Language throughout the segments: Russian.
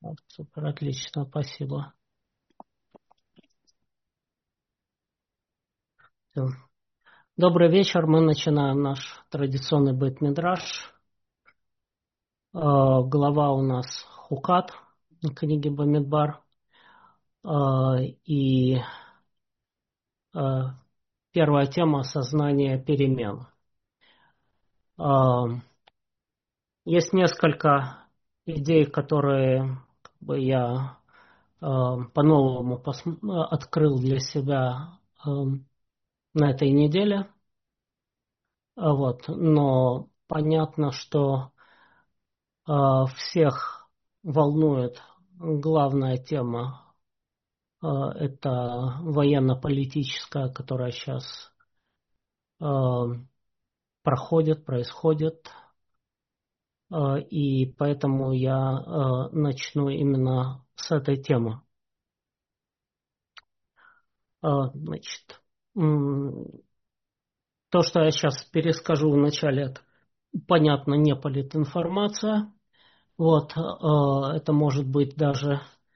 Вот, супер, отлично, спасибо. Всё. Добрый вечер, мы начинаем наш традиционный бейт-мидраш. Глава у нас Хукат, книги Бамидбар. И первая тема — осознание перемен. Есть несколько идей, которые я по-новому открыл для себя на этой неделе. Но понятно, что всех волнует главная тема. Это военно-политическая, которая сейчас происходит. И поэтому я начну именно с этой темы. Значит, то, что я сейчас перескажу в начале, это, понятно, не политинформация. Это может быть даже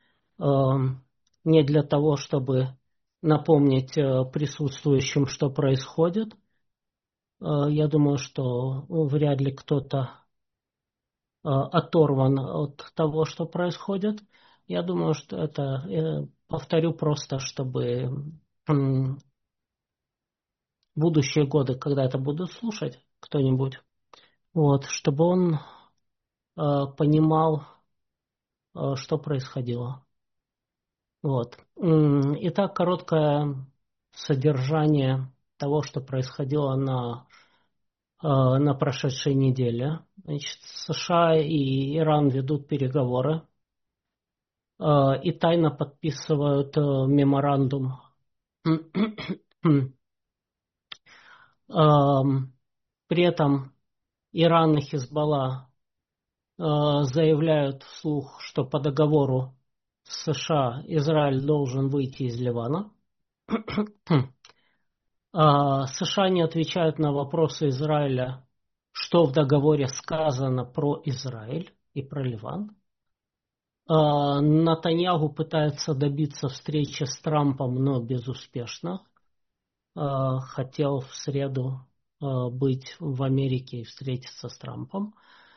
не для того, чтобы напомнить присутствующим, что происходит. Я думаю, что вряд ли кто-то оторван от того, что происходит. Я думаю, что это повторю просто, чтобы в будущие годы, когда это будут слушать кто-нибудь, чтобы он понимал, что происходило. Итак, короткое содержание того, что происходило на прошедшей неделе. Значит, США и Иран ведут переговоры и тайно подписывают меморандум. При этом Иран и Хизбалла заявляют вслух, что по договору с США Израиль должен выйти из Ливана. США не отвечают на вопросы Израиля, что в договоре сказано про Израиль и про Ливан. Нетаньяху пытается добиться встречи с Трампом, но безуспешно. Хотел в среду быть в Америке и встретиться с Трампом.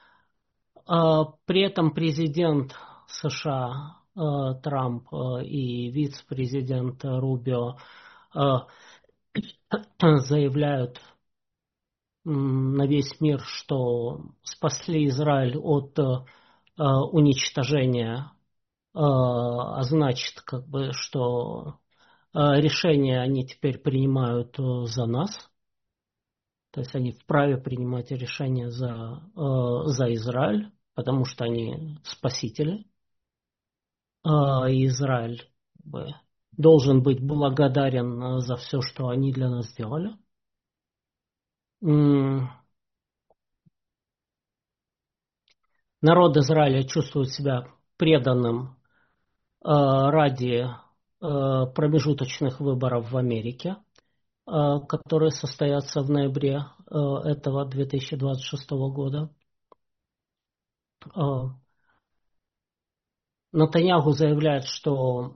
При этом президент США Трамп и вице-президент Рубио заявляют на весь мир, что спасли Израиль от уничтожения, значит, что решения они теперь принимают за нас. То есть они вправе принимать решения за Израиль, потому что они спасители. И Израиль должен быть благодарен за все, что они для нас сделали. Народ Израиля чувствует себя преданным ради промежуточных выборов в Америке, которые состоятся в ноябре этого 2026 года. Нетаньяху заявляет, что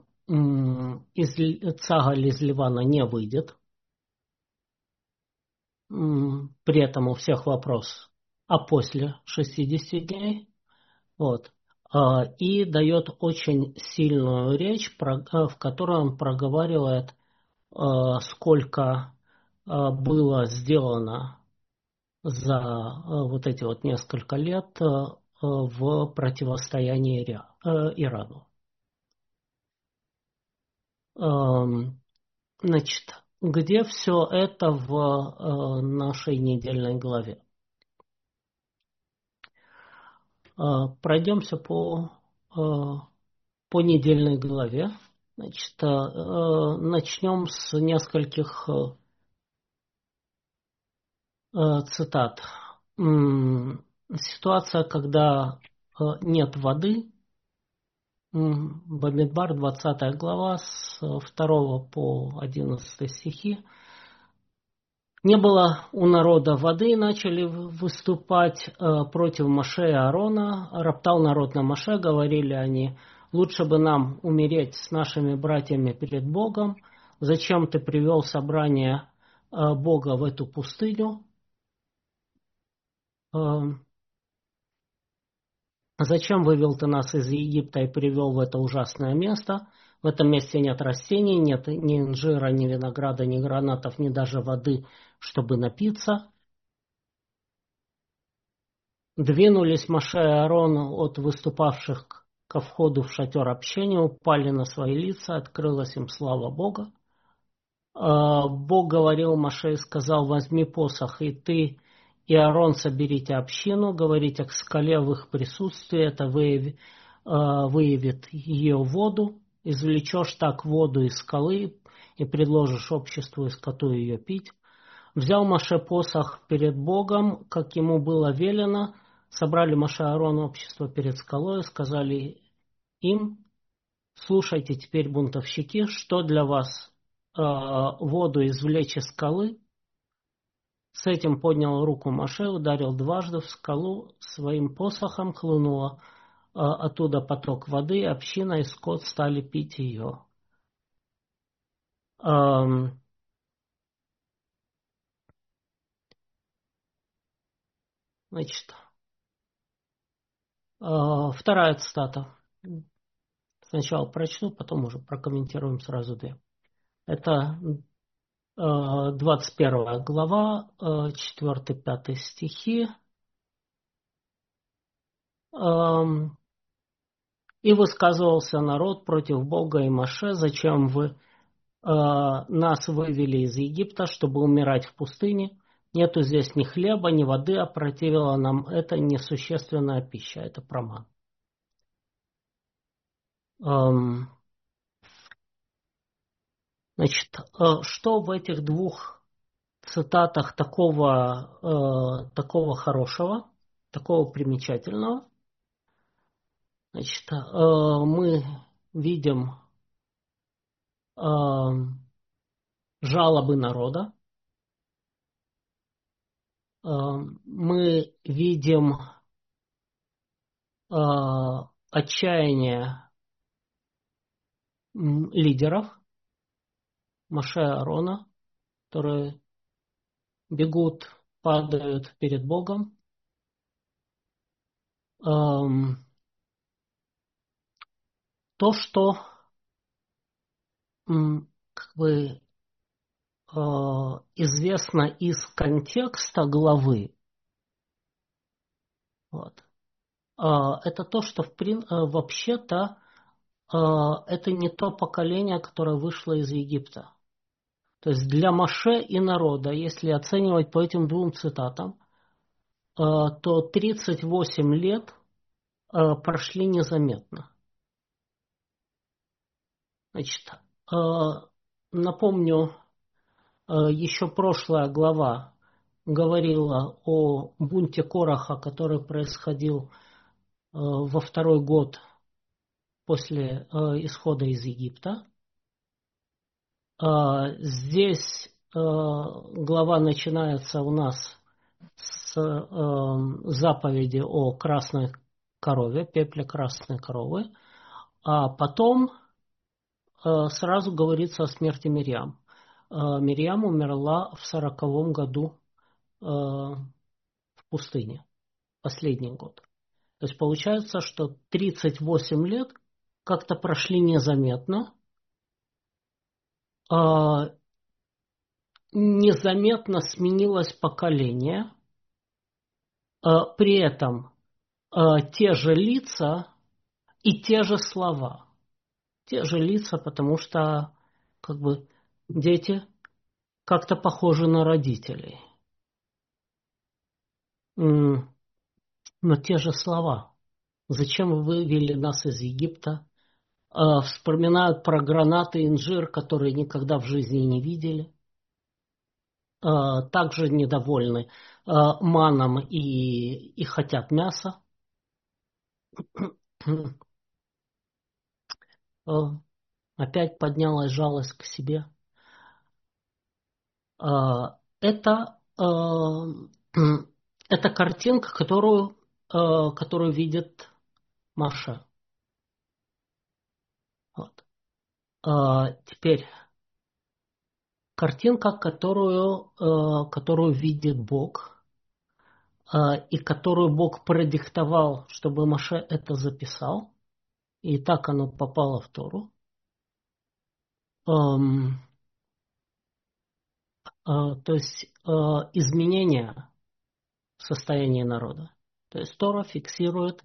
Цагаль из Ливана не выйдет. При этом у всех вопрос, а после 60 дней? И дает очень сильную речь, в которой он проговаривает, сколько было сделано за эти несколько лет в противостоянии Ирану. Значит, где все это в нашей недельной главе? Пройдемся по недельной главе. Значит, начнем с нескольких цитат. Ситуация, когда нет воды. Бамидбар, 20 глава, с 2 по 11 стихи. Не было у народа воды, и начали выступать против Моше и Аарона. Роптал народ на Моше, говорили они: лучше бы нам умереть с нашими братьями перед Богом. Зачем ты привел собрание Бога в эту пустыню? Зачем вывел ты нас из Египта и привел в это ужасное место? В этом месте нет растений, нет ни инжира, ни винограда, ни гранатов, ни даже воды, чтобы напиться. Двинулись Моше и Аарон от выступавших ко входу в шатер общения, упали на свои лица, открылась им слава Бога. Бог говорил Моше и сказал: возьми посох, и ты, и Аарон соберите общину, говорите к скале в их присутствии, это выявит ее воду, извлечешь так воду из скалы и предложишь обществу и скоту ее пить. Взял Моше посох перед Богом, как ему было велено, собрали Моше и Аарон общество перед скалой и сказали им: слушайте теперь, бунтовщики, что для вас воду извлечь из скалы? С этим поднял руку Моше, ударил дважды в скалу своим посохом, хлынула оттуда поток воды, община и скот стали пить ее. Значит, вторая цитата. Сначала прочту, потом уже прокомментируем сразу две. Это 21 глава, 4-5 стихи. И высказывался народ против Бога и Моше: зачем вы нас вывели из Египта, чтобы умирать в пустыне? Нету здесь ни хлеба, ни воды, а противила нам это несущественная пища. Это про ман. Значит, что в этих двух цитатах такого хорошего, такого примечательного? Значит, мы видим жалобы народа, мы видим отчаяние лидеров Моше и Аарона, которые бегут, падают перед Богом. То, что как бы известно из контекста главы, вот, это то, что вообще-то это не то поколение, которое вышло из Египта. То есть для Моше и народа, если оценивать по этим двум цитатам, то 38 лет прошли незаметно. Значит, напомню, еще прошлая глава говорила о бунте Кораха, который происходил во второй год после исхода из Египта. Здесь глава начинается у нас с заповеди о красной корове, пепле красной коровы, а потом сразу говорится о смерти Мирьям. Мирьям умерла в 40-м году в пустыне, последний год. То есть получается, что 38 лет как-то прошли незаметно, незаметно сменилось поколение, при этом те же лица и те же слова. Те же лица, потому что как бы дети как-то похожи на родителей. Но те же слова. Зачем вы вывели нас из Египта? Вспоминают про гранаты и инжир, которые никогда в жизни не видели. Также недовольны маном и хотят мяса. Опять поднялась жалость к себе. это, это картинка, которую видит Маша. Вот. Теперь картинка, которую видит Бог, и которую Бог продиктовал, чтобы Моше это записал, и так оно попало в Тору. То есть изменения в состоянии народа. То есть Тора фиксирует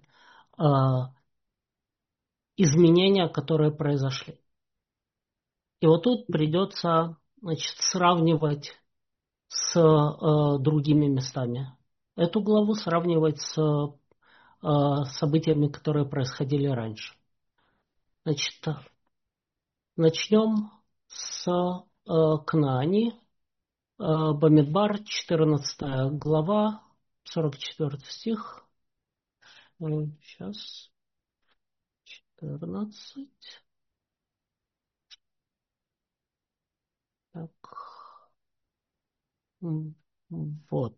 изменения, которые произошли. И вот тут придется, значит, сравнивать с другими местами. Эту главу сравнивать с событиями, которые происходили раньше. Значит, начнем с Кнаани, Бамидбар, 14 глава, 44 стих. Сейчас, 14. Так. Вот,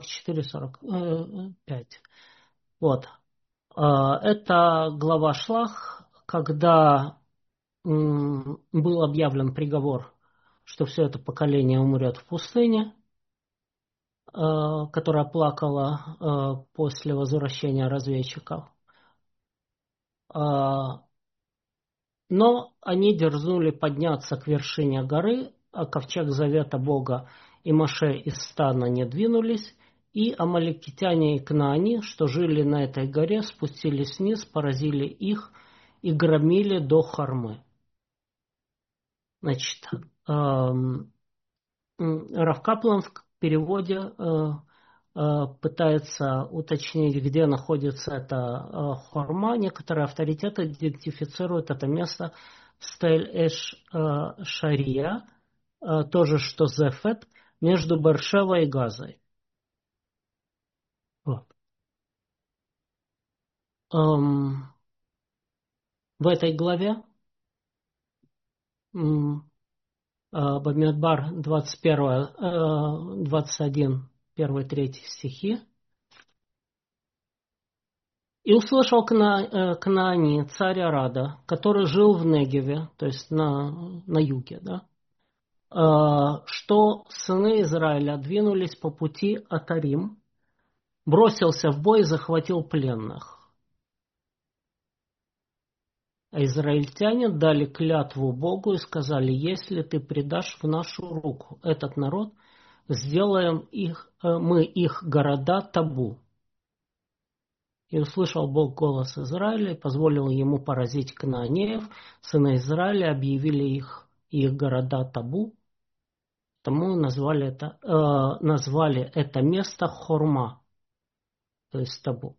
44-45. Вот. Это глава Шлах, когда был объявлен приговор, что все это поколение умрет в пустыне, которая плакала после возвращения разведчиков. Но они дерзнули подняться к вершине горы, а ковчег завета Бога и Моше из стана не двинулись, и амаликитяне и кнаани, что жили на этой горе, спустились вниз, поразили их и громили до Хормы. Значит, Рав Каплан в переводе пытается уточнить, где находится эта Хорма. Некоторые авторитеты идентифицируют это место в Стель-Эш-Шария, тоже что Зефет, между Бершевой и Газой. Вот. В этой главе Бамидбар 21, 21, 1-3 стихи. И услышал Кнаани, царь Арада, который жил в Негеве, то есть на юге, да, что сыны Израиля двинулись по пути Атарим, бросился в бой и захватил пленных. А израильтяне дали клятву Богу и сказали: если ты предашь в нашу руку этот народ, сделаем мы их города табу. И услышал Бог голос Израиля и позволил ему поразить кнаанеев. Сыны Израиля объявили их города табу. Тому назвали это место Хорма, то есть табу.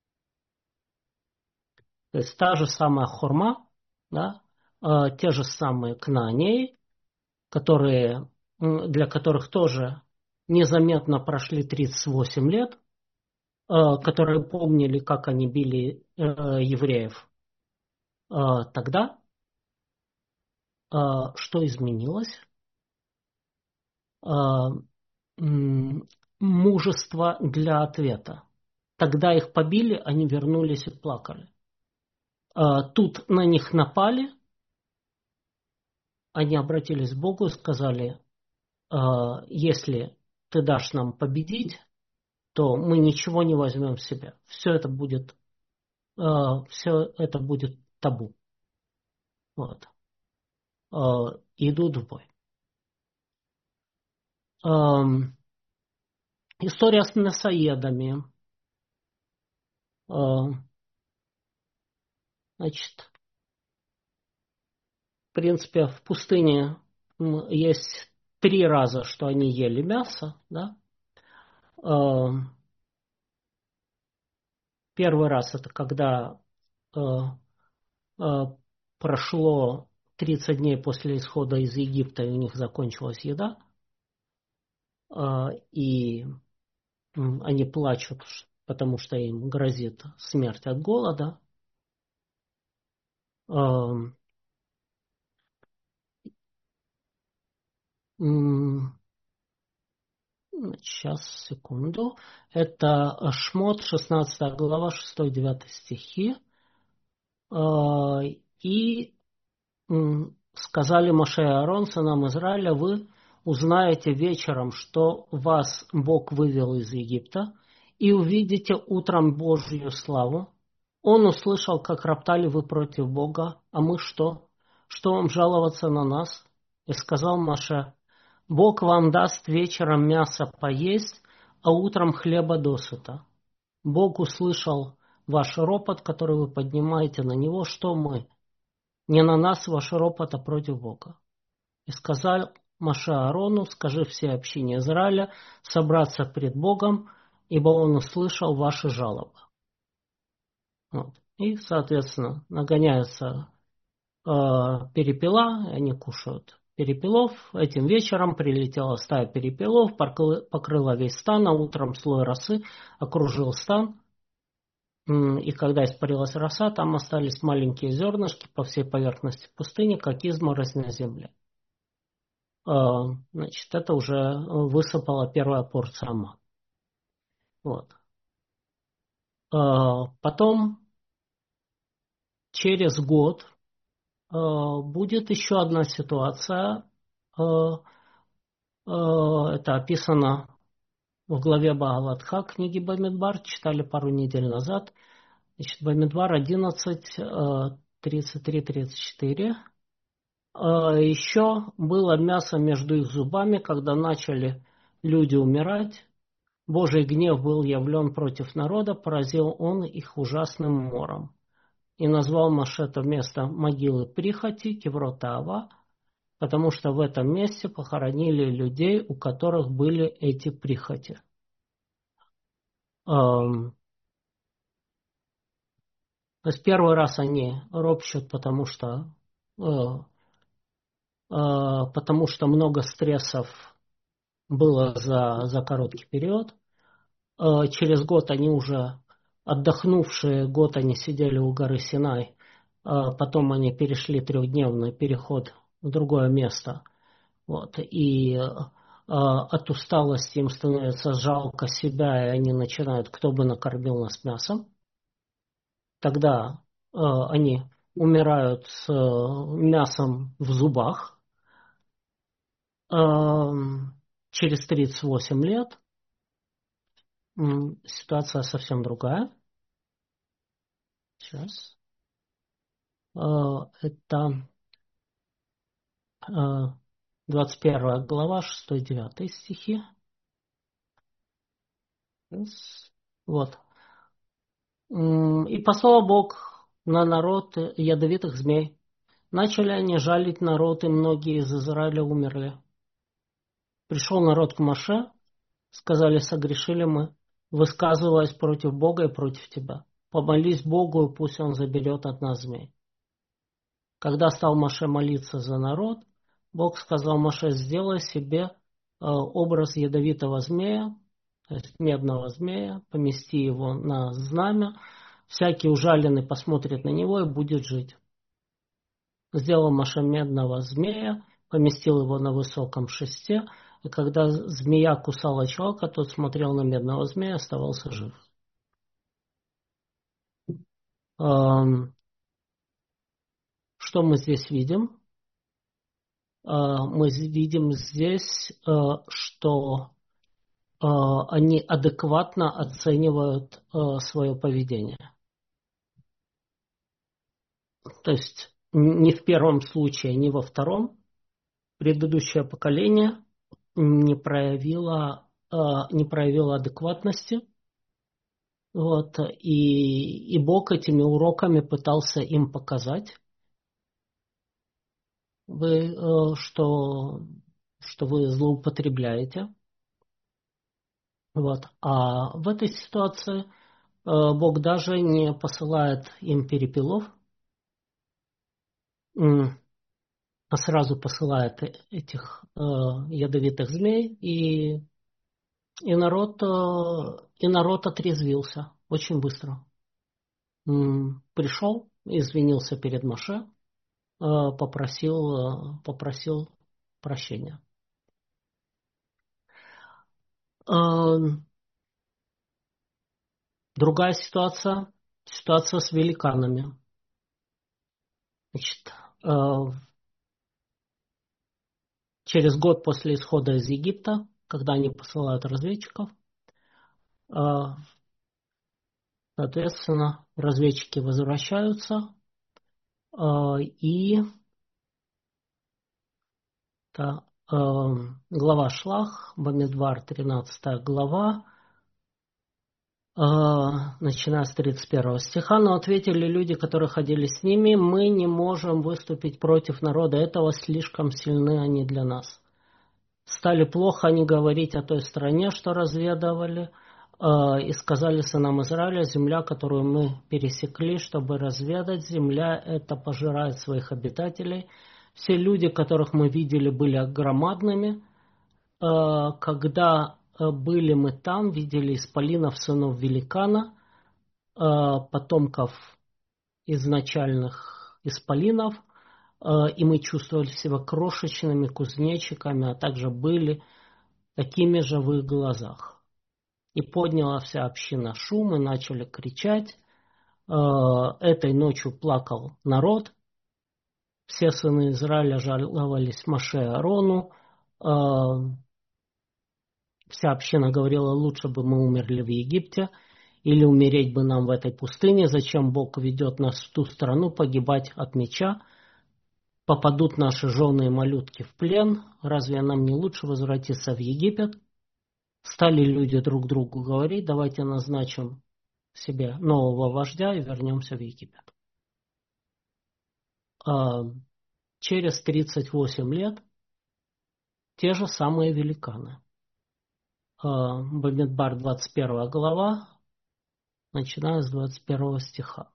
То есть та же самая Хорма, да, те же самые кнаанеи, для которых тоже незаметно прошли 38 лет, которые помнили, как они били евреев тогда. Что изменилось? Мужество для ответа. Тогда их побили, они вернулись и плакали. Тут на них напали, они обратились к Богу и сказали: если ты дашь нам победить, то мы ничего не возьмем в себя. Все это будет табу. Вот. Идут в бой. История с мясоедами. Значит, в принципе, в пустыне есть 3 раза, что они ели мясо, да. Первый раз это когда прошло 30 дней после исхода из Египта, и у них закончилась еда, и они плачут, потому что им грозит смерть от голода. Сейчас, секунду. Это Шмот, 16 глава, 6-9 стихи. И сказали Моше и Аарон, сынам Израиля: вы узнаете вечером, что вас Бог вывел из Египта, и увидите утром Божью славу. Он услышал, как роптали вы против Бога, а мы что? Что вам жаловаться на нас? И сказал Моше: Бог вам даст вечером мясо поесть, а утром хлеба досыта. Бог услышал ваш ропот, который вы поднимаете на него, что мы? Не на нас ваш ропот, а против Бога. И сказал Моше Аарону: скажи всей общине Израиля собраться пред Богом, ибо он услышал ваши жалобы. Вот. И, соответственно, нагоняются перепела, и они кушают перепелов. Этим вечером прилетела стая перепелов, покрыла весь стан, а утром слой росы окружил стан. И когда испарилась роса, там остались маленькие зернышки по всей поверхности пустыни, как изморозь на земле. Значит, это уже высыпала первая порция ман. Вот. Потом, через год, будет еще одна ситуация. Это описано в главе Баалатха книги Бамидбар, читали пару недель назад. Значит, Бамидбар 11, 33-34. Еще было мясо между их зубами, когда начали люди умирать. Божий гнев был явлен против народа, поразил он их ужасным мором. И назвал Моше это место могилы прихоти, Кеврот-Аава, потому что в этом месте похоронили людей, у которых были эти прихоти. То есть первый раз они ропщут, потому что много стрессов было за короткий период. Через год они уже отдохнувшие, год они сидели у горы Синай. Потом они перешли трехдневный переход в другое место. Вот. И от усталости им становится жалко себя, и они начинают: кто бы накормил нас мясом. Тогда они умирают с мясом в зубах. Через 38 лет ситуация совсем другая. Сейчас. Это 21 глава, 6-9 стихи. Вот. И послал Бог на народ ядовитых змей. Начали они жалить народ, и многие из Израиля умерли. Пришел народ к Моше, сказали: согрешили мы, высказываясь против Бога и против тебя. Помолись Богу, и пусть он заберет от нас змей. Когда стал Моше молиться за народ, Бог сказал Моше: сделай себе образ ядовитого змея, то есть медного змея, помести его на знамя, всякий ужаленный посмотрит на него и будет жить. Сделал Моше медного змея, поместил его на высоком шесте, и когда змея кусала человека, тот смотрел на медного змея и оставался жив. Что мы здесь видим? Мы видим здесь, что они адекватно оценивают свое поведение. То есть ни в первом случае, ни во втором предыдущее поколение не проявило адекватности. Вот, и Бог этими уроками пытался им показать, что вы злоупотребляете. Вот. А в этой ситуации Бог даже не посылает им перепелов, а сразу посылает этих ядовитых змей, и народ отрезвился очень быстро. Пришел, извинился перед Моше, попросил прощения. Другая ситуация с великанами. Значит, через год после исхода из Египта, когда они посылают разведчиков, соответственно, разведчики возвращаются, и глава Шлах, Бамидбар, 13 глава, начиная с 31 стиха, но ответили люди, которые ходили с ними: мы не можем выступить против народа этого, слишком сильны они для нас. Стали плохо они говорить о той стране, что разведывали, и сказали сынам Израиля: земля, которую мы пересекли, чтобы разведать, земля эта пожирает своих обитателей. Все люди, которых мы видели, были громадными. Когда были мы там, видели исполинов сынов великана, потомков изначальных исполинов, и мы чувствовали себя крошечными кузнечиками, а также были такими же в их глазах. И подняла вся община шум, и начали кричать. Этой ночью плакал народ. Все сыны Израиля жаловались Моше и Аарону. Вся община говорила: лучше бы мы умерли в Египте, или умереть бы нам в этой пустыне. Зачем Бог ведет нас в ту страну погибать от меча? Попадут наши жены и малютки в плен. Разве нам не лучше возвратиться в Египет? Стали люди друг другу говорить: давайте назначим себе нового вождя и вернемся в Египет. Через 38 лет те же самые великаны. Бамидбар, 21 глава, начиная с 21 стиха.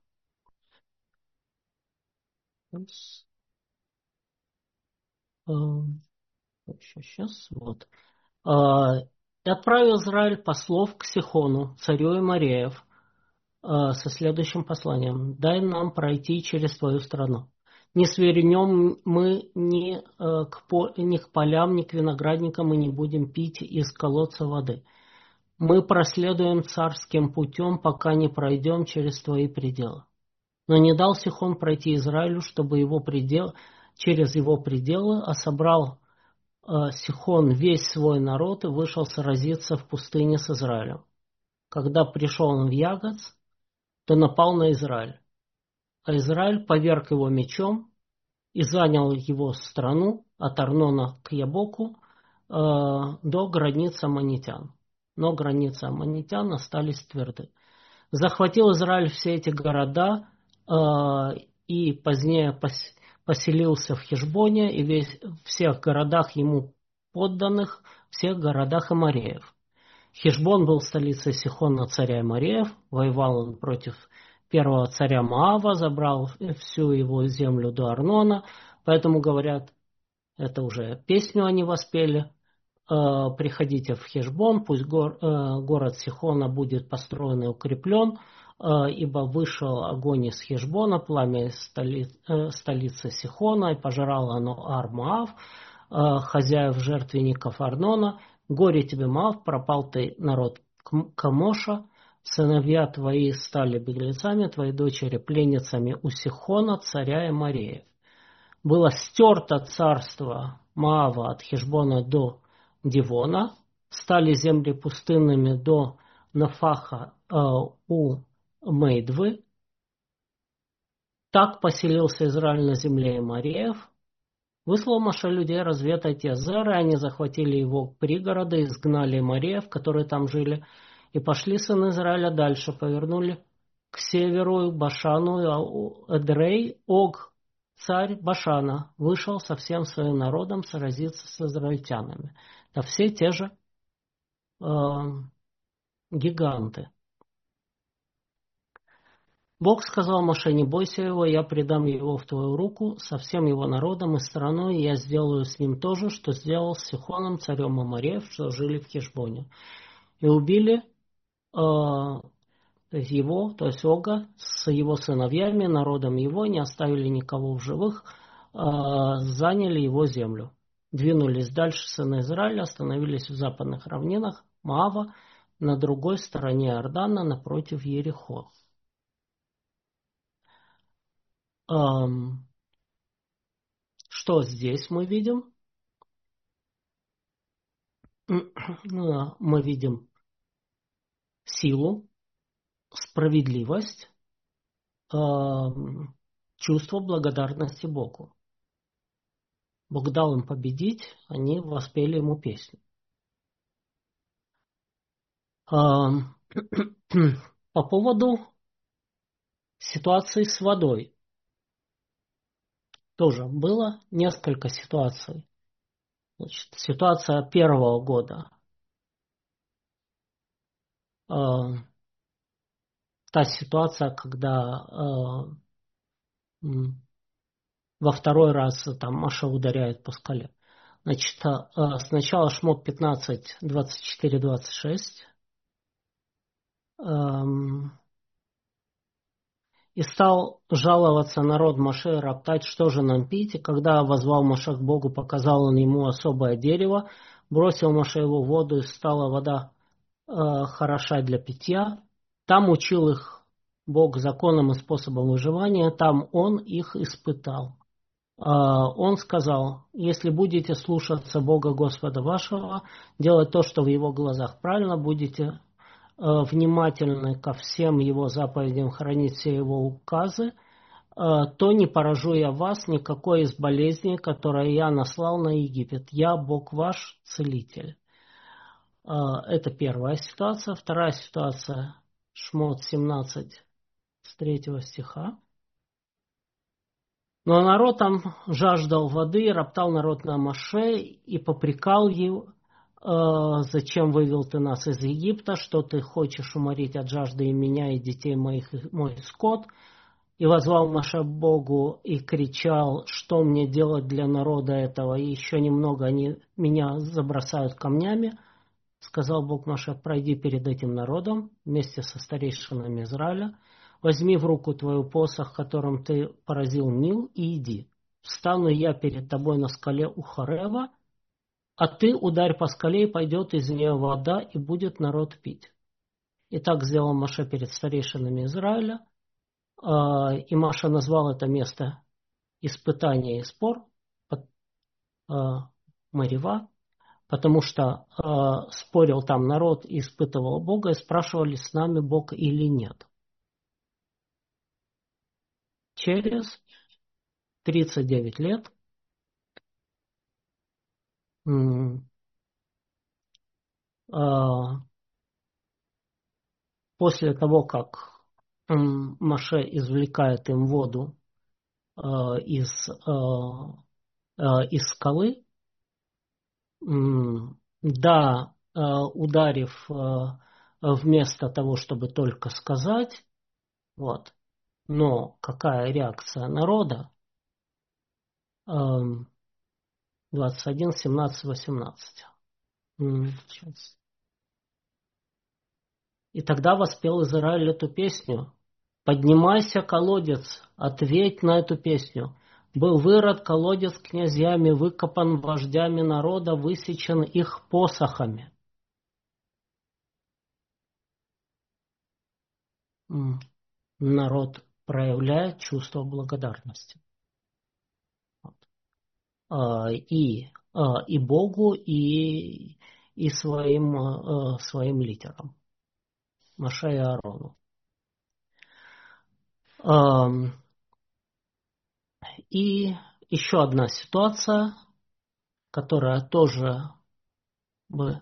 Сейчас, вот. И отправил Израиль послов к Сихону, царю Амореев, со следующим посланием: дай нам пройти через твою страну. Не свернем мы ни к полям, ни к виноградникам, и не будем пить из колодца воды. Мы проследуем царским путем, пока не пройдем через твои пределы. Но не дал Сихон пройти Израилю, чтобы через его пределы, а собрал Сихон весь свой народ и вышел сразиться в пустыне с Израилем. Когда пришел он в Ягоц, то напал на Израиль. А Израиль поверг его мечом и занял его страну от Арнона к Ябоку до границ аммонитян. Но границы аммонитян остались тверды. Захватил Израиль все эти города и позднее поселился в Хешбоне и в всех городах ему подданных, всех городах Амореев. Хешбон был столицей Сихона, царя Амореев. Воевал он против первого царя Моава, забрал всю его землю до Арнона. Поэтому говорят, это уже песню они воспели: приходите в Хешбон, пусть город Сихона будет построен и укреплен, ибо вышел огонь из Хешбона, пламя из столицы Сихона, и пожирало оно Ар-Моав, хозяев жертвенников Арнона. Горе тебе, Моав, пропал ты, народ Камоша, сыновья твои стали беглецами, твои дочери пленницами у Сихона, царя Амореев. Было стерто царство Моава от Хешбона до Дивона, стали земли пустынными до Нафаха у Мейдвы. Так поселился Израиль на земле Амореев. Выслал Моше людей разведать Язер, и они захватили его пригороды, изгнали Амореев, которые там жили, и пошли сыны Израиля дальше, повернули к северу, к Башану, и Эдрей, Ог, царь Башана, вышел со всем своим народом сразиться с израильтянами. Да все те же гиганты. Бог сказал Моше: не бойся его, я предам его в твою руку со всем его народом и страной, и я сделаю с ним то же, что сделал с Сихоном, царем Амореев, что жили в Хешбоне. И убили его, то есть Ога, с его сыновьями, народом его, не оставили никого в живых, заняли его землю. Двинулись дальше сыны Израиля, остановились в западных равнинах, Моава, на другой стороне Иордана, напротив Ерехо. Что здесь мы видим? Мы видим силу, справедливость, чувство благодарности Богу. Бог дал им победить, они воспели ему песню. По поводу ситуации с водой. Тоже было несколько ситуаций. Значит, ситуация первого года. Та ситуация, когда во второй раз там Маша ударяет по скале. Значит, сначала Шмот 15, 24, 26. И стал жаловаться народ Моше, роптать, что же нам пить. И когда воззвал Моше к Богу, показал он ему особое дерево, бросил Моше его в воду, и стала вода хороша для питья. Там учил их Бог законам и способам выживания, там он их испытал. Он сказал: если будете слушаться Бога Господа вашего, делать то, что в его глазах правильно, будете внимательны ко всем его заповедям, хранить все его указы, то не поражу я вас никакой из болезней, которые я наслал на Египет. Я Бог ваш целитель. Это первая ситуация. Вторая ситуация, Шмот 17, с 3 стиха. Но народ там жаждал воды, роптал народ на Моше и попрекал его: зачем вывел ты нас из Египта, что ты хочешь уморить от жажды и меня, и детей моих, и мой скот. И воззвал Моше к Богу и кричал: что мне делать для народа этого, и еще немного они меня забросают камнями. Сказал Бог Моше: пройди перед этим народом вместе со старейшинами Израиля, возьми в руку твою посох, которым ты поразил Нил, и иди. Встану я перед тобой на скале у Хорева, а ты ударь по скале, и пойдет из нее вода, и будет народ пить. И так сделал Моше перед старейшинами Израиля, и Моше назвал это место испытание и спор, Мерива, потому что спорил там народ и испытывал Бога, и спрашивали, с нами Бог или нет. Через 39 лет после того, как Моше извлекает им воду из скалы, да, ударив вместо того, чтобы только сказать, вот, но какая реакция народа? 21, 17, 18. Сейчас. И тогда воспел Израиль эту песню. «Поднимайся, колодец, ответь на эту песню. Был вырод колодец князьями, выкопан вождями народа, высечен их посохами». Народ проявляет чувство благодарности. И Богу, и своим лидерам, Моше и Аарону. И еще одна ситуация, которая тоже мы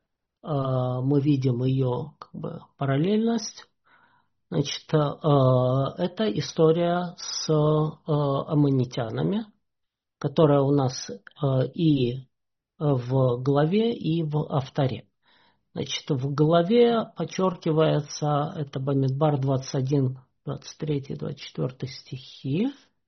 видим ее как бы параллельность. Значит, это история с аммонитянами, которая у нас и в главе, и в авторе. Значит, в главе подчеркивается, это Бамидбар 21, 23, 24 стихи.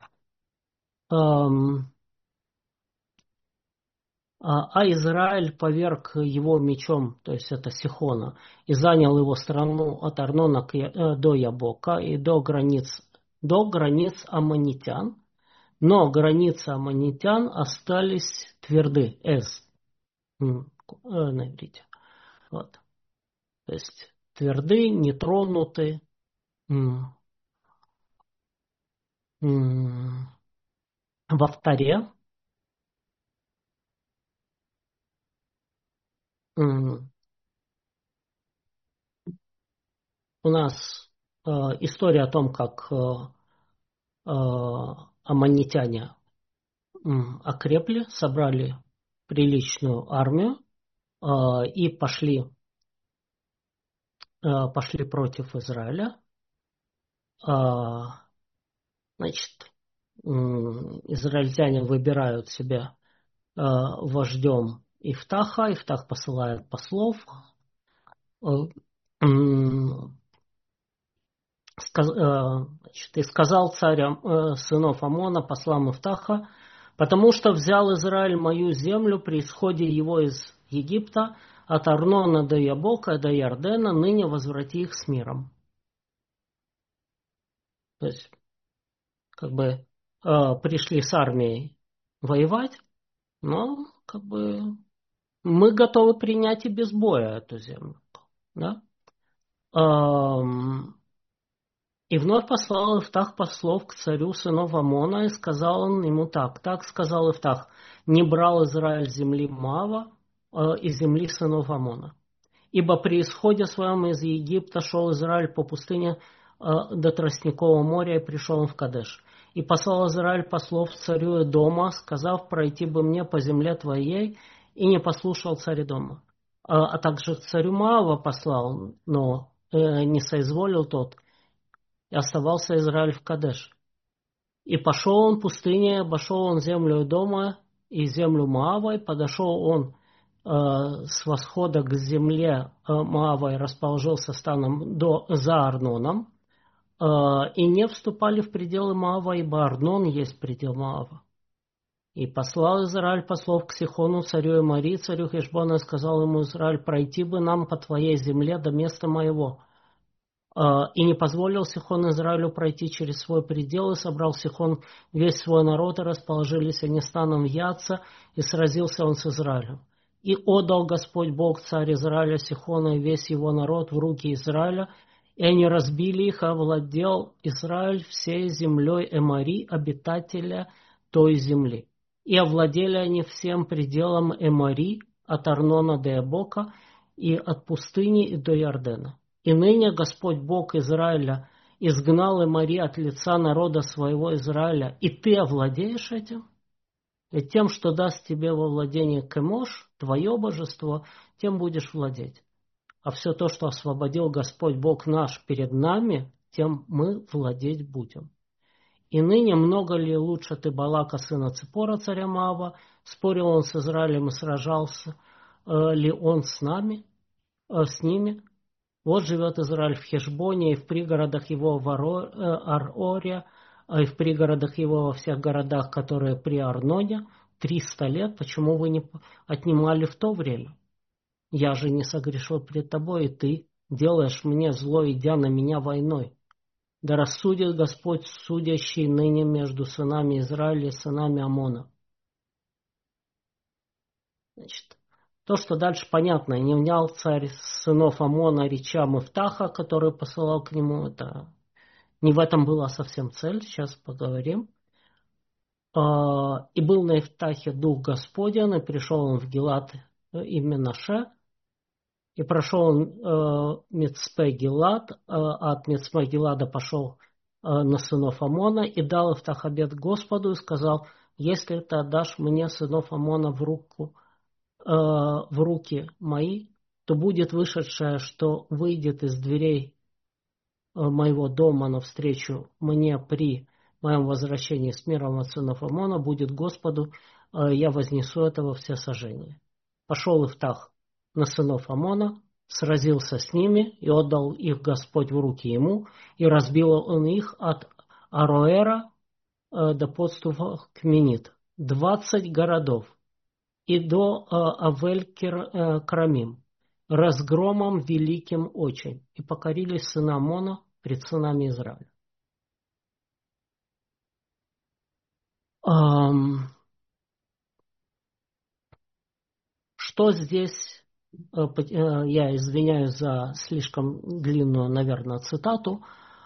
А Израиль поверг его мечом, то есть это Сихона, и занял его страну от Арнона до Ябока и до границ аммонитян, но границы аммонитян остались тверды, на иврите. Вот. То есть тверды, не тронуты. М, м. Во вторе м, у нас история о том, как аммонитяне окрепли, собрали приличную армию и пошли против Израиля. А, Значит, израильтяне выбирают себе вождем Ифтаха. Ифтах посылает послов. Э, м, Значит, и сказал царям сынов Амона, послам Ифтаха, потому что взял Израиль мою землю при исходе его из Египта, от Арнона до Ябока, до Ярдена, ныне возврати их с миром. То есть, как бы пришли с армией воевать, но как бы мы готовы принять и без боя эту землю. Да? И вновь послал Ифтах послов к царю сынов Амона, и сказал он ему так. Так сказал Ифтах: не брал Израиль земли Моава и земли сынов Амона. Ибо при исходе своем из Египта шел Израиль по пустыне до Тростникового моря, и пришел он в Кадеш. И послал Израиль послов царю Эдома, сказав: пройти бы мне по земле твоей, и не послушал царь Эдома. А также к царю Моава послал, но не соизволил тот, и оставался Израиль в Кадеш. И пошел он в пустыне, обошел он землю Эдома и землю Моава, и подошел он с восхода к земле Моава и расположился станом за Арноном, и не вступали в пределы Моава, ибо Арнон есть предел Моава. И послал Израиль послов к Сихону, царю Эмори, царю Хешбона, и сказал ему: Израиль, пройти бы нам по твоей земле до места моего. И не позволил Сихон Израилю пройти через свой предел, и собрал Сихон весь свой народ, и расположились они станом в Яца, и сразился он с Израилем. И отдал Господь Бог царь Израиля Сихона и весь его народ в руки Израиля, и они разбили их, а овладел Израиль всей землей Эмори, обитателя той земли. И овладели они всем пределом Эмори, от Арнона до Эбока, и от пустыни и до Ярдена. И ныне Господь Бог Израиля изгнал Эмори от лица народа своего Израиля, и ты овладеешь этим? И тем, что даст тебе во владение Кемош, твое божество, тем будешь владеть. А все то, что освободил Господь Бог наш перед нами, тем мы владеть будем. И ныне много ли лучше ты Балака, сына Ципора, царя Моава? Спорил он с Израилем и сражался ли он с ними? Вот живет Израиль в Хешбоне и в пригородах его в Ароре, и в пригородах его во всех городах, которые при Арноне, 300 лет. Почему вы не отнимали в то время? Я же не согрешил пред тобой, и ты делаешь мне зло, идя на меня войной. Да рассудит Господь, судящий ныне между сынами Израиля и сынами Амона. Значит, то, что дальше понятно, не внял царь сынов Амона речам Ифтаха, который посылал к нему, это не в этом была совсем цель, сейчас поговорим. И был на Ифтахе дух Господень, и пришел он в Гилад и Менаше, и прошел он Мицпе Гилад, а от Мицпе Гилада пошел на сынов Амона, и дал Ифтах обет Господу, и сказал: если ты отдашь мне сынов Амона в руки мои, то будет вышедшее, что выйдет из дверей моего дома навстречу мне при моем возвращении с миром от сынов Амона, будет Господу, я вознесу это во всесожжение. Пошел Ифтах на сынов Амона, сразился с ними, и отдал их Господь в руки ему, и разбил он их от Ароэра до подступа к Менит. 20 городов, и до Авель-Крамим, разгромом великим очень, и покорились сыны Амона пред сынами Израиля. Что здесь я извиняюсь за слишком длинную, наверное, цитату,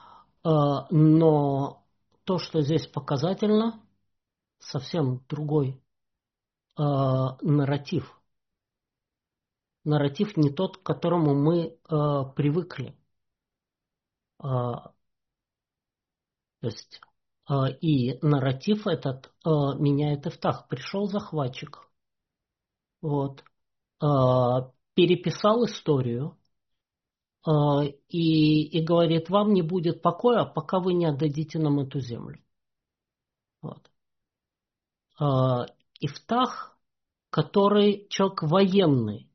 но то, что здесь показательно, совсем другой нарратив. Нарратив не тот, к которому мы привыкли. То есть и нарратив этот меняет Ифтах. Пришел захватчик, вот, переписал историю и говорит, вам не будет покоя, пока вы не отдадите нам эту землю. Вот. Ифтах, который человек военный,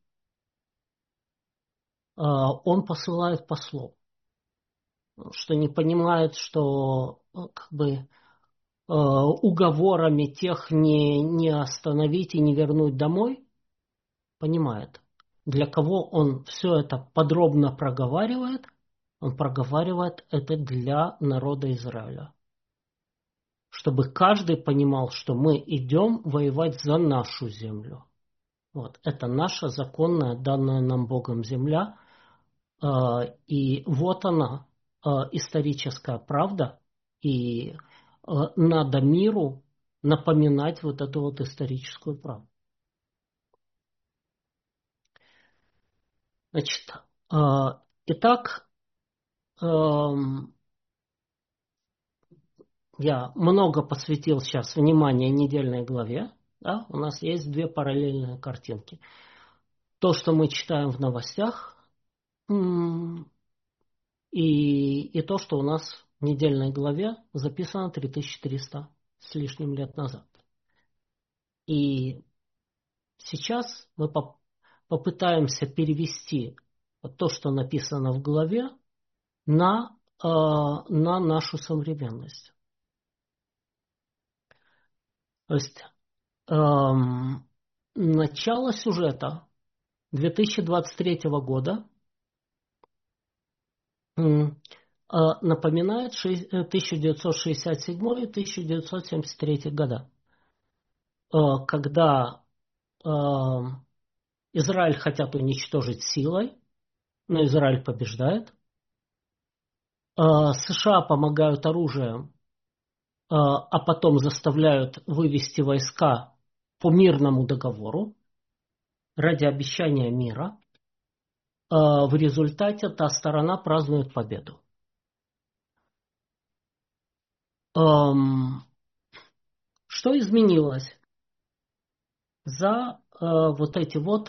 он посылает послов, что не понимает, что как бы уговорами тех не остановить и не вернуть домой, понимает. Для кого он все это подробно проговаривает? Он проговаривает это для народа Израиля. Чтобы каждый понимал, что мы идем воевать за нашу землю. Вот. Это наша законная, данная нам Богом земля. И вот она, историческая правда. И надо миру напоминать вот эту вот историческую правду. Значит, итак, я много посвятил сейчас внимания недельной главе. Да? У нас есть две параллельные картинки. То, что мы читаем в новостях, и то, что у нас в недельной главе записано 3300 с лишним лет назад. И сейчас мы попытаемся перевести то, что написано в главе, на нашу современность. То есть начало сюжета 2023 года напоминает 1967 и 1973 года, когда Израиль хотят уничтожить силой, но Израиль побеждает. США помогают оружием, а потом заставляют вывести войска по мирному договору ради обещания мира. В результате та сторона празднует победу. Что изменилось за вот эти вот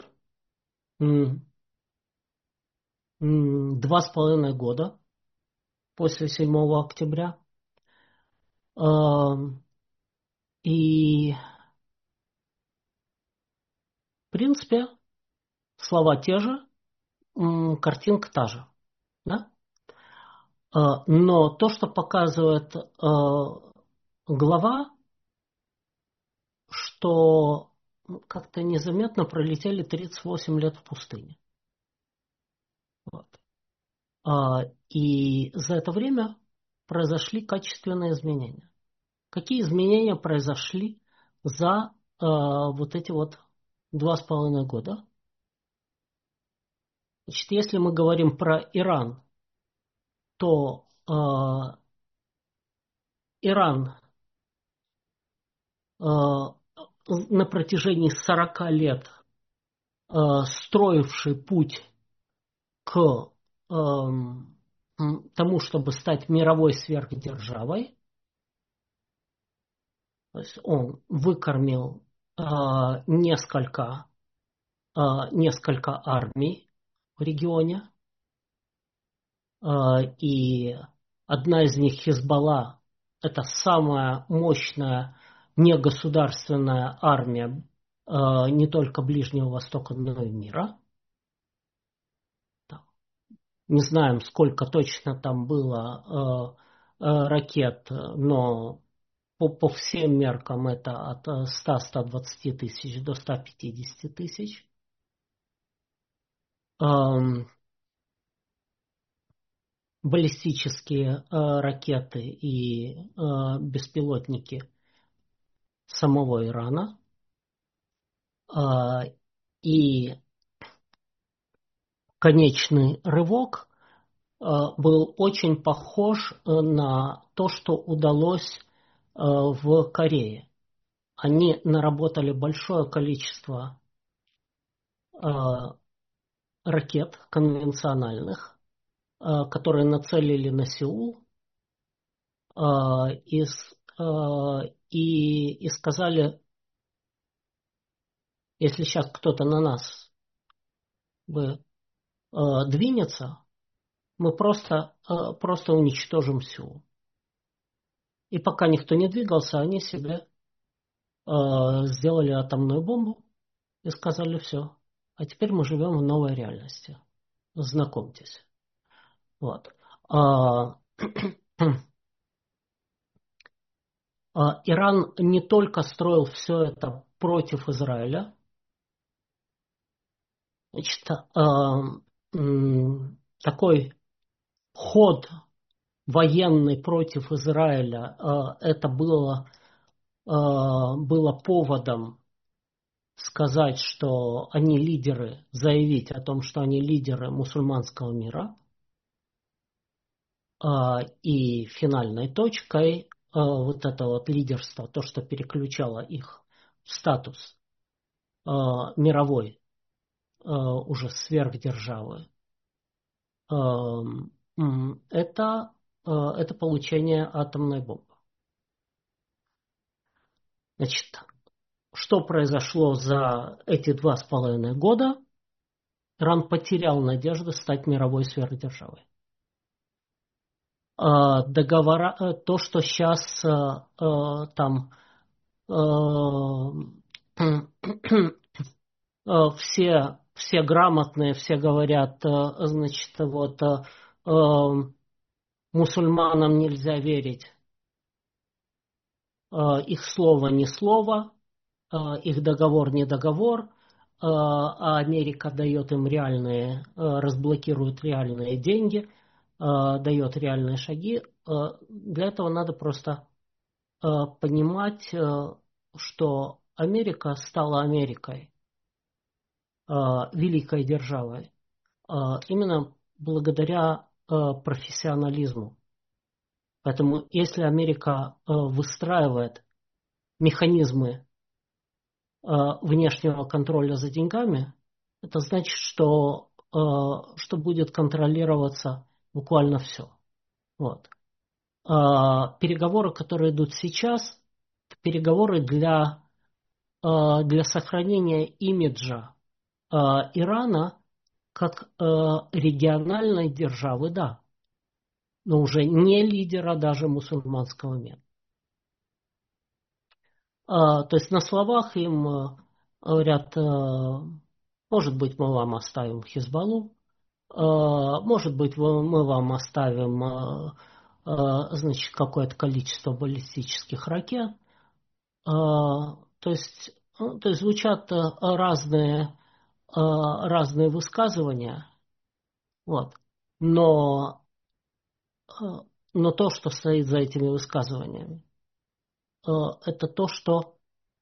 2,5 года после 7 октября? И в принципе слова те же, картинка та же. Да? Но то, что показывает глава, что как-то незаметно пролетели 38 лет в пустыне. Вот. И за это время произошли качественные изменения. Какие изменения произошли за вот эти вот 2,5 года? Значит, если мы говорим про Иран, то Иран на протяжении 40 лет строивший путь к тому, чтобы стать мировой сверхдержавой. То есть он выкормил несколько армий в регионе. И одна из них, Хизбалла, это самая мощная негосударственная армия не только Ближнего Востока, но и мира. Не знаем, сколько точно там было ракет, но по всем меркам это от 100-120 тысяч до 150 тысяч. Баллистические ракеты и беспилотники самого Ирана. И конечный рывок был очень похож на то, что удалось в Корее. Они наработали большое количество ракет конвенциональных, которые нацелили на Сеул, и сказали, если сейчас кто-то на нас двинется, мы просто уничтожим Сеул. И пока никто не двигался, они себе сделали атомную бомбу и сказали: все, а теперь мы живем в новой реальности. Знакомьтесь. Вот. Иран не только строил все это против Израиля. Значит, такой ход военный против Израиля, это было поводом сказать, что они лидеры, заявить о том, что они лидеры мусульманского мира. И финальной точкой вот это вот лидерство, то, что переключало их в статус мировой уже сверхдержавы, это получение атомной бомбы. Значит, что произошло за эти 2,5 года? Иран потерял надежду стать мировой сверхдержавой. Договора, то, что сейчас там все грамотные, все говорят, значит, вот мусульманам нельзя верить, их слово не слово, их договор не договор, а Америка дает им разблокирует реальные деньги, дает реальные шаги. Для этого надо просто понимать, что Америка стала Америкой, великой державой, именно благодаря профессионализму. Поэтому если Америка выстраивает механизмы внешнего контроля за деньгами, это значит, что будет контролироваться буквально все. Вот. Переговоры, которые идут сейчас, переговоры для сохранения имиджа Ирана как региональной державы, да, но уже не лидера даже мусульманского мира. То есть на словах им говорят: может быть, мы вам оставим Хизбаллу, может быть, мы вам оставим значит, какое-то количество баллистических ракет. То есть звучат разные высказывания, вот. Но то, что стоит за этими высказываниями, это то, что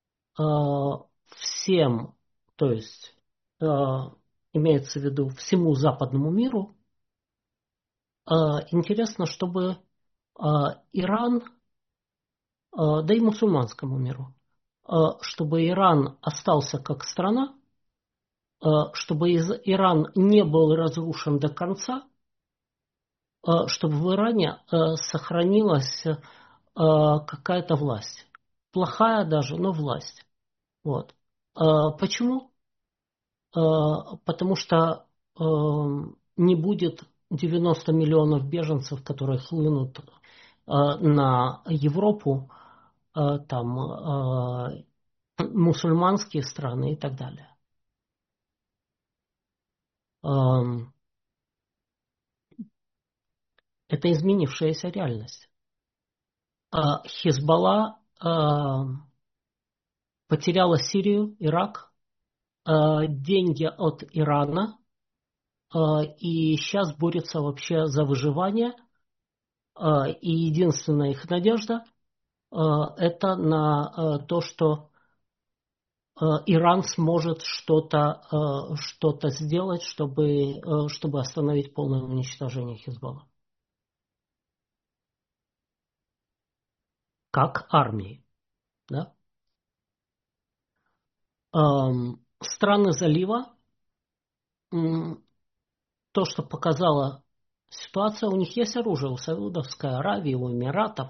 всем, то есть имеется в виду всему западному миру, интересно, чтобы Иран, да и мусульманскому миру, чтобы Иран остался как страна, чтобы Иран не был разрушен до конца, чтобы в Иране сохранилась какая-то власть. Плохая даже, но власть. Вот. Почему? Потому что не будет 90 миллионов беженцев, которые хлынут на Европу, там мусульманские страны и так далее. Это изменившаяся реальность. Хизбалла потеряла Сирию, Ирак, деньги от Ирана, и сейчас борются вообще за выживание. И единственная их надежда это на то, что Иран сможет что-то сделать, чтобы остановить полное уничтожение Хизбалла. Как армии. Да? Страны залива, то, что показала ситуация, у них есть оружие, у Саудовской Аравии, у Эмиратов,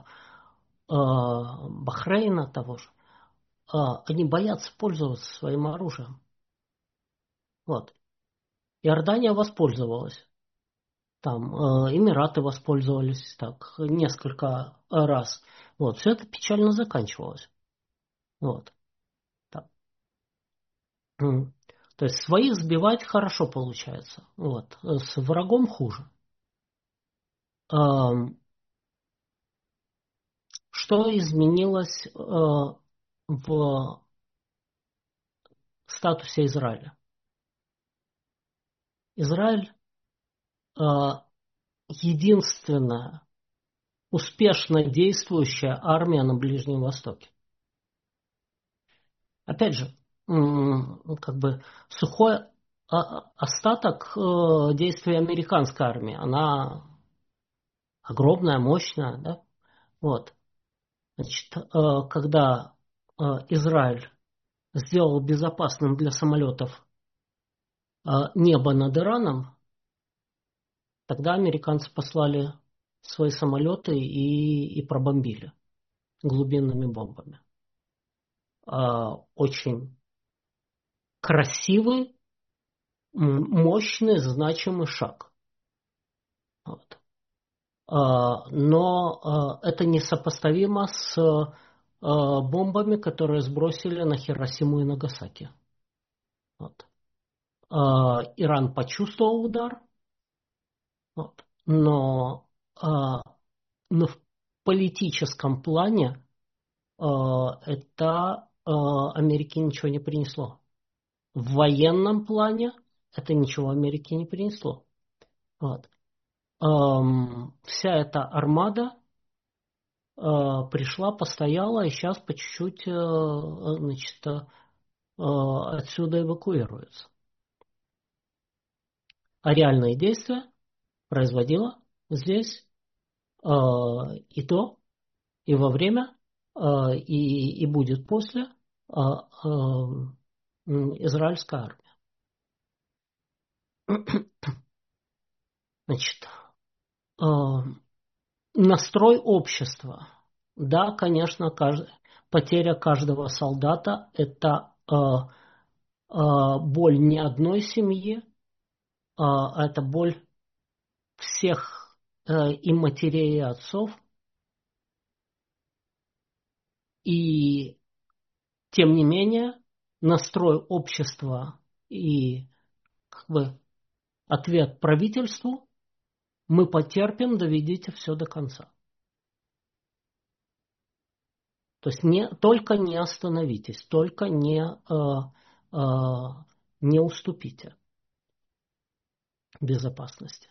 Бахрейна того же. Они боятся пользоваться своим оружием. Вот. Иордания воспользовалась. Там Эмираты воспользовались так несколько раз. Вот. Все это печально заканчивалось. Вот. Так. То есть своих сбивать хорошо получается. Вот. С врагом хуже. Что изменилось в статусе Израиля? Израиль единственная успешно действующая армия на Ближнем Востоке. Опять же, как бы сухой остаток действия американской армии. Она огромная, мощная, да? Вот. Значит, когда Израиль сделал безопасным для самолетов небо над Ираном, тогда американцы послали свои самолеты и пробомбили глубинными бомбами. Очень красивый, мощный, значимый шаг. Вот. Но это несопоставимо с бомбами, которые сбросили на Хиросиму и Нагасаки. Вот. Иран почувствовал удар, вот. Но в политическом плане это Америке ничего не принесло. В военном плане это ничего Америке не принесло. Вот. Вся эта армада пришла, постояла, и сейчас по чуть-чуть значит, отсюда эвакуируется. А реальные действия производила здесь и до, и во время, и будет после израильская армия. Значит, настрой общества. Да, конечно, потеря каждого солдата – это боль не одной семьи, это боль всех и матерей, и отцов. И тем не менее, настрой общества и как бы ответ правительству: мы потерпим, доведите все до конца. То есть только не остановитесь, только не уступите безопасности.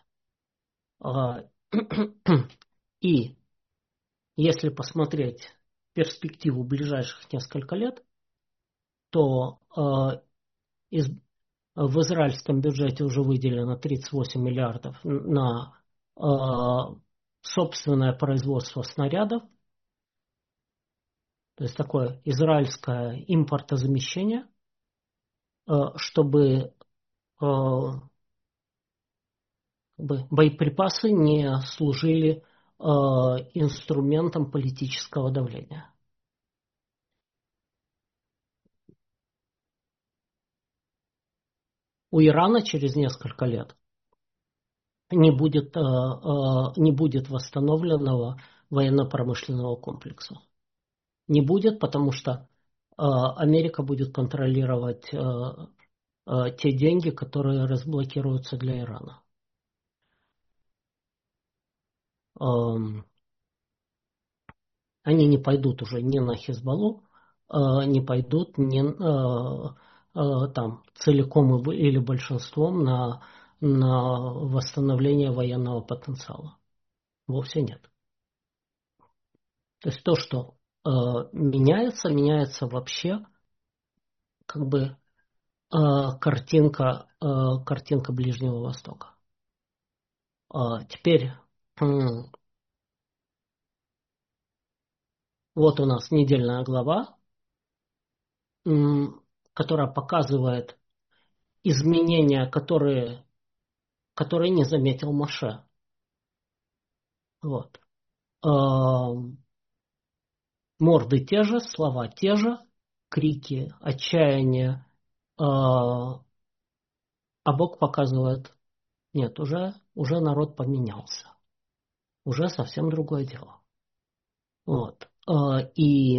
И если посмотреть перспективу ближайших несколько лет, то в израильском бюджете уже выделено 38 миллиардов на собственное производство снарядов. То есть такое израильское импортозамещение, чтобы боеприпасы не служили инструментом политического давления. У Ирана через несколько лет не будет восстановленного военно-промышленного комплекса. Не будет, потому что Америка будет контролировать те деньги, которые разблокируются для Ирана. Они не пойдут уже ни на Хизбаллу, не пойдут ни там целиком или большинством на восстановление военного потенциала. Вовсе нет. То есть то, что меняется вообще как бы картинка Ближнего Востока. Теперь вот у нас недельная глава, которая показывает изменения, которые не заметил Моше. Вот. Морды те же, слова те же, крики, отчаяние. А Бог показывает, нет, уже народ поменялся. Уже совсем другое дело. Вот. И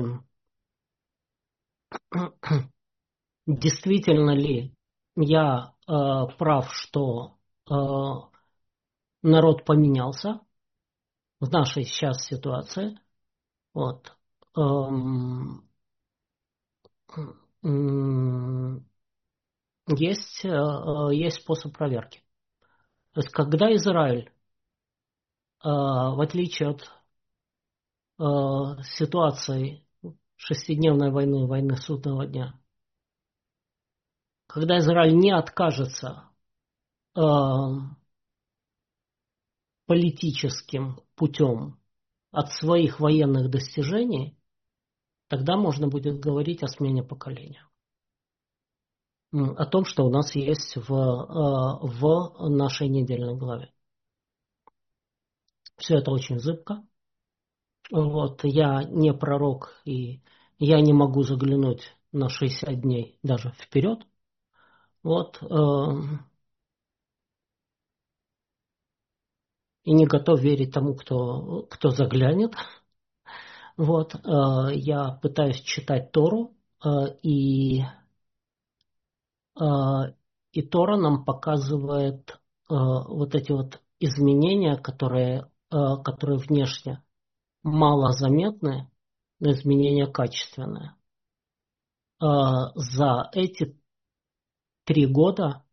действительно ли я прав, что народ поменялся в нашей сейчас ситуации? Вот. Есть способ проверки. То есть, когда Израиль, в отличие от ситуации шестидневной войны, войны судного дня, когда Израиль не откажется политическим путем от своих военных достижений, тогда можно будет говорить о смене поколения. О том, что у нас есть в нашей недельной главе. Все это очень зыбко. Вот, я не пророк, и я не могу заглянуть на 60 дней даже вперед. Вот, и не готов верить тому, кто заглянет. Вот, я пытаюсь читать Тору, и Тора нам показывает вот эти вот изменения, которые внешне малозаметны, но изменения качественные. За эти 3 года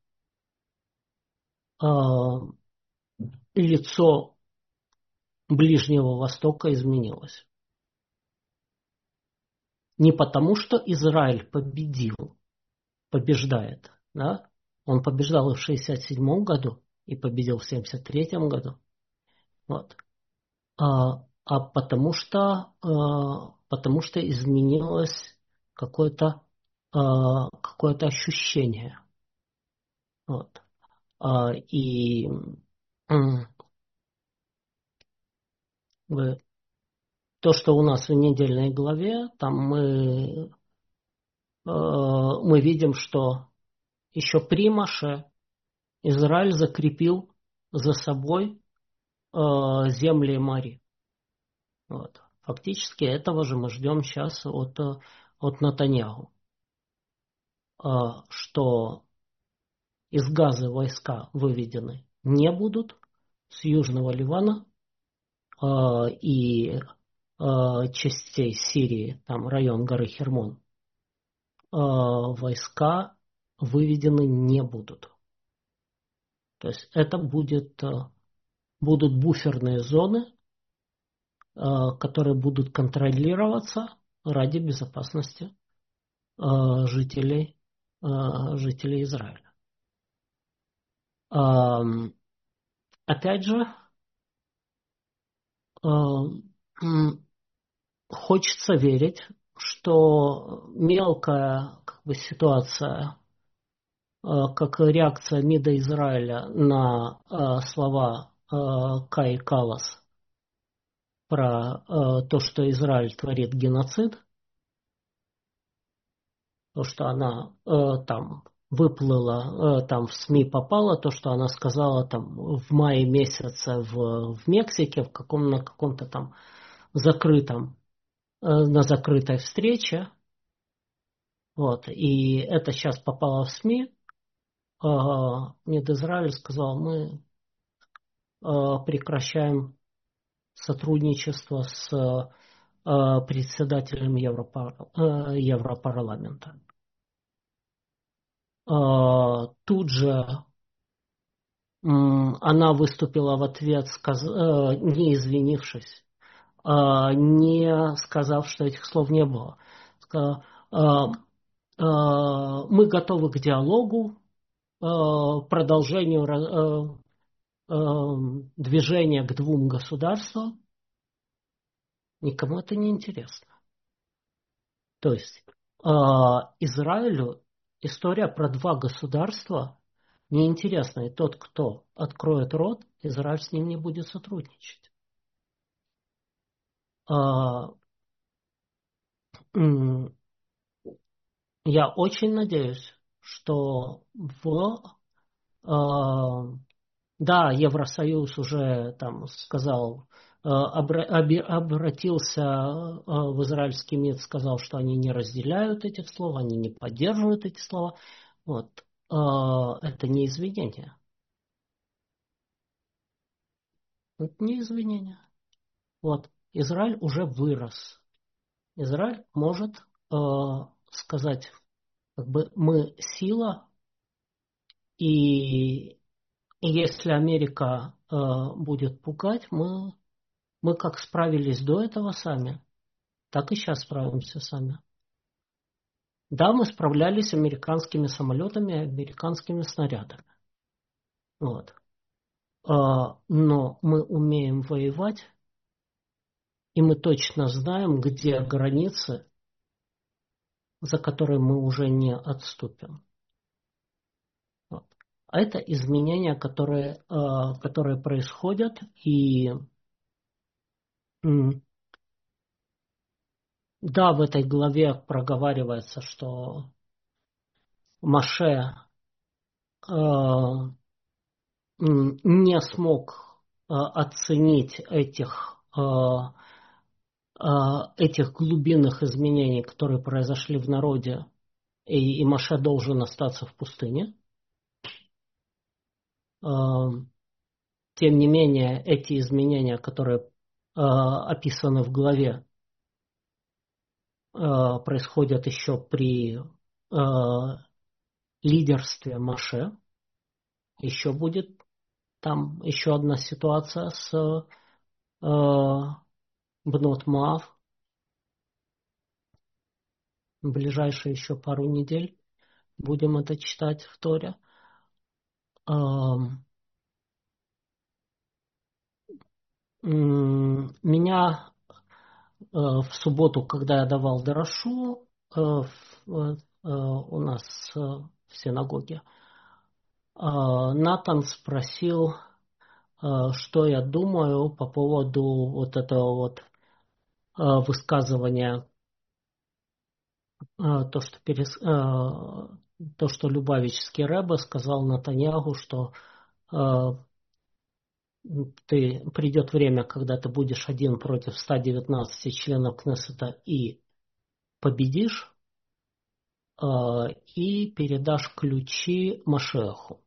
лицо Ближнего Востока изменилось. Не потому, что Израиль побеждает, да? Он побеждал и в 1967 году, и победил в 1973 году. Вот. Потому что изменилось какое-то ощущение. Вот. И то, что у нас в недельной главе, там мы видим, что еще при Моше Израиль закрепил за собой земли Мари. Вот. Фактически этого же мы ждем сейчас от Натаньяху. Что из Газы войска выведены не будут, с Южного Ливана и частей Сирии, там район горы Хермон, войска выведены не будут. То есть это будут буферные зоны, которые будут контролироваться ради безопасности жителей Израиля. Опять же, хочется верить, что мелкая ситуация, как реакция МИДа Израиля на слова Каи Каллас про то, что Израиль творит геноцид, то, что она там выплыла, там в СМИ попала, то, что она сказала там в мае месяце в Мексике, на каком-то там на закрытой встрече. Вот. И это сейчас попало в СМИ. МИД Израиль сказал, мы прекращаем сотрудничество с председателем Европарламента. Тут же она выступила в ответ, не извинившись, не сказав, что этих слов не было. мы готовы к диалогу, продолжению движения к двум государствам. Никому это не интересно. То есть Израилю история про два государства неинтересна. И тот, кто откроет рот, Израиль с ним не будет сотрудничать. Я очень надеюсь, что да, Евросоюз уже там сказал, обратился в израильский МИД, сказал, что они не разделяют этих слов, они не поддерживают эти слова. Вот. Это не извинение. Это не извинение. Вот. Израиль уже вырос. Израиль может сказать, как бы мы сила, и если Америка будет пугать, мы как справились до этого сами, так и сейчас справимся сами. Да, мы справлялись американскими самолетами, американскими снарядами. Вот. Но мы умеем воевать, и мы точно знаем, где границы, за которые мы уже не отступим. Вот. А это изменения, которые происходят, и да, в этой главе проговаривается, что Моше не смог оценить этих глубинных изменений, которые произошли в народе, и Моше должен остаться в пустыне. Тем не менее, эти изменения, которые описаны в главе, происходят еще при лидерстве Моше. Еще будет там еще одна ситуация с Бнот Моав. В ближайшие еще пару недель будем это читать в Торе. Меня в субботу, когда я давал дрошу у нас в синагоге, Натан спросил, что я думаю по поводу вот этого вот высказывания, то, что Любавический Рэбе сказал Натаньягу, что придет время, когда ты будешь один против 119 членов Кнессета и победишь, и передашь ключи Машеху.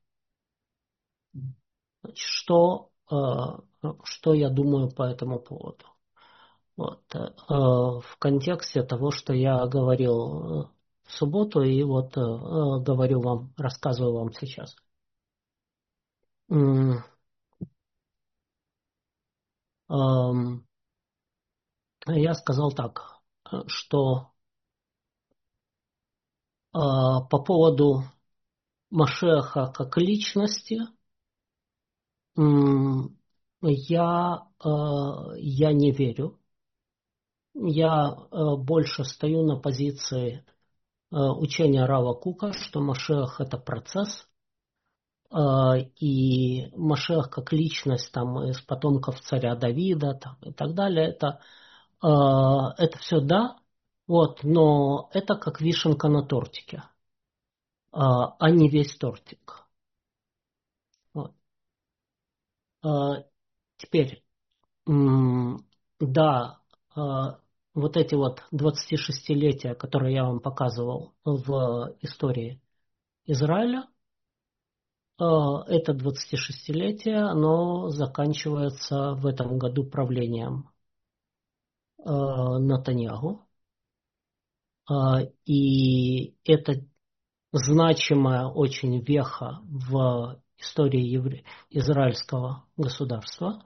Что я думаю по этому поводу? Вот. В контексте того, что я говорил в субботу, и вот говорю вам, рассказываю вам сейчас. Я сказал так, что по поводу Машеха как личности я не верю. Я больше стою на позиции учения Рава Кука, что Машех это процесс, и Машех как личность там, из потомков царя Давида там, и так далее, это все да, вот, но это как вишенка на тортике, а не весь тортик. Вот. Теперь, да, вот эти вот 26-летия, которые я вам показывал в истории Израиля, это 26-летие, оно заканчивается в этом году правлением Натаньягу. И это значимая очень веха в истории израильского государства.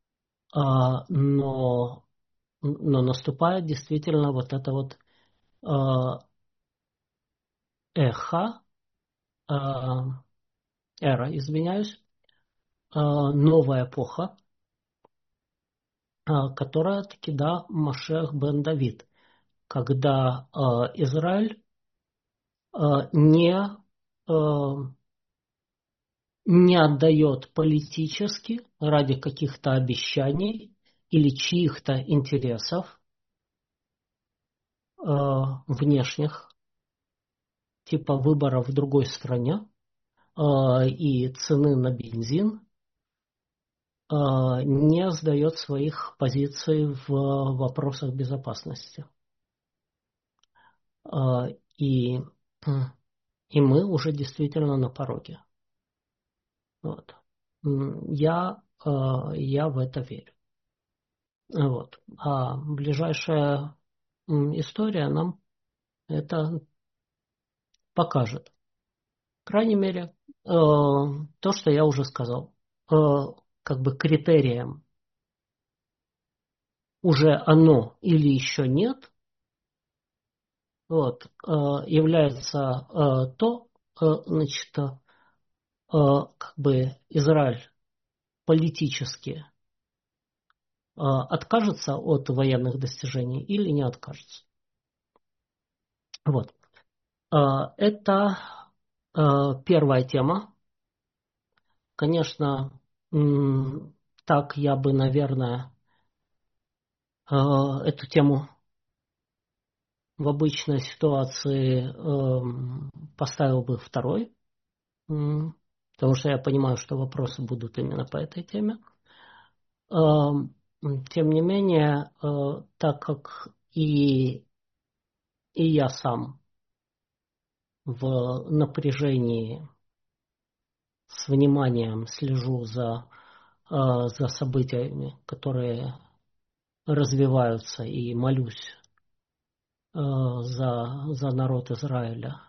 Но наступает действительно вот это вот э, эра, извиняюсь, новая эпоха, которая таки, да, Машех бен Давид, когда Израиль не, не отдает политически ради каких-то обещаний или чьих-то интересов внешних, типа выборов в другой стране и цены на бензин, не сдает своих позиций в вопросах безопасности. И, и мы уже действительно на пороге. Вот. Я в это верю. Вот. А ближайшая история нам это покажет. По крайней мере, то, что я уже сказал. Как бы критерием уже оно или еще нет, вот, является то, значит, как бы Израиль политически откажется от военных достижений или не откажется. Вот. Это первая тема. Конечно, так я бы, наверное, эту тему в обычной ситуации поставил бы второй, потому что я понимаю, что вопросы будут именно по этой теме. Тем не менее, так как и я сам в напряжении с вниманием слежу за событиями, которые развиваются, и молюсь за народ Израиля,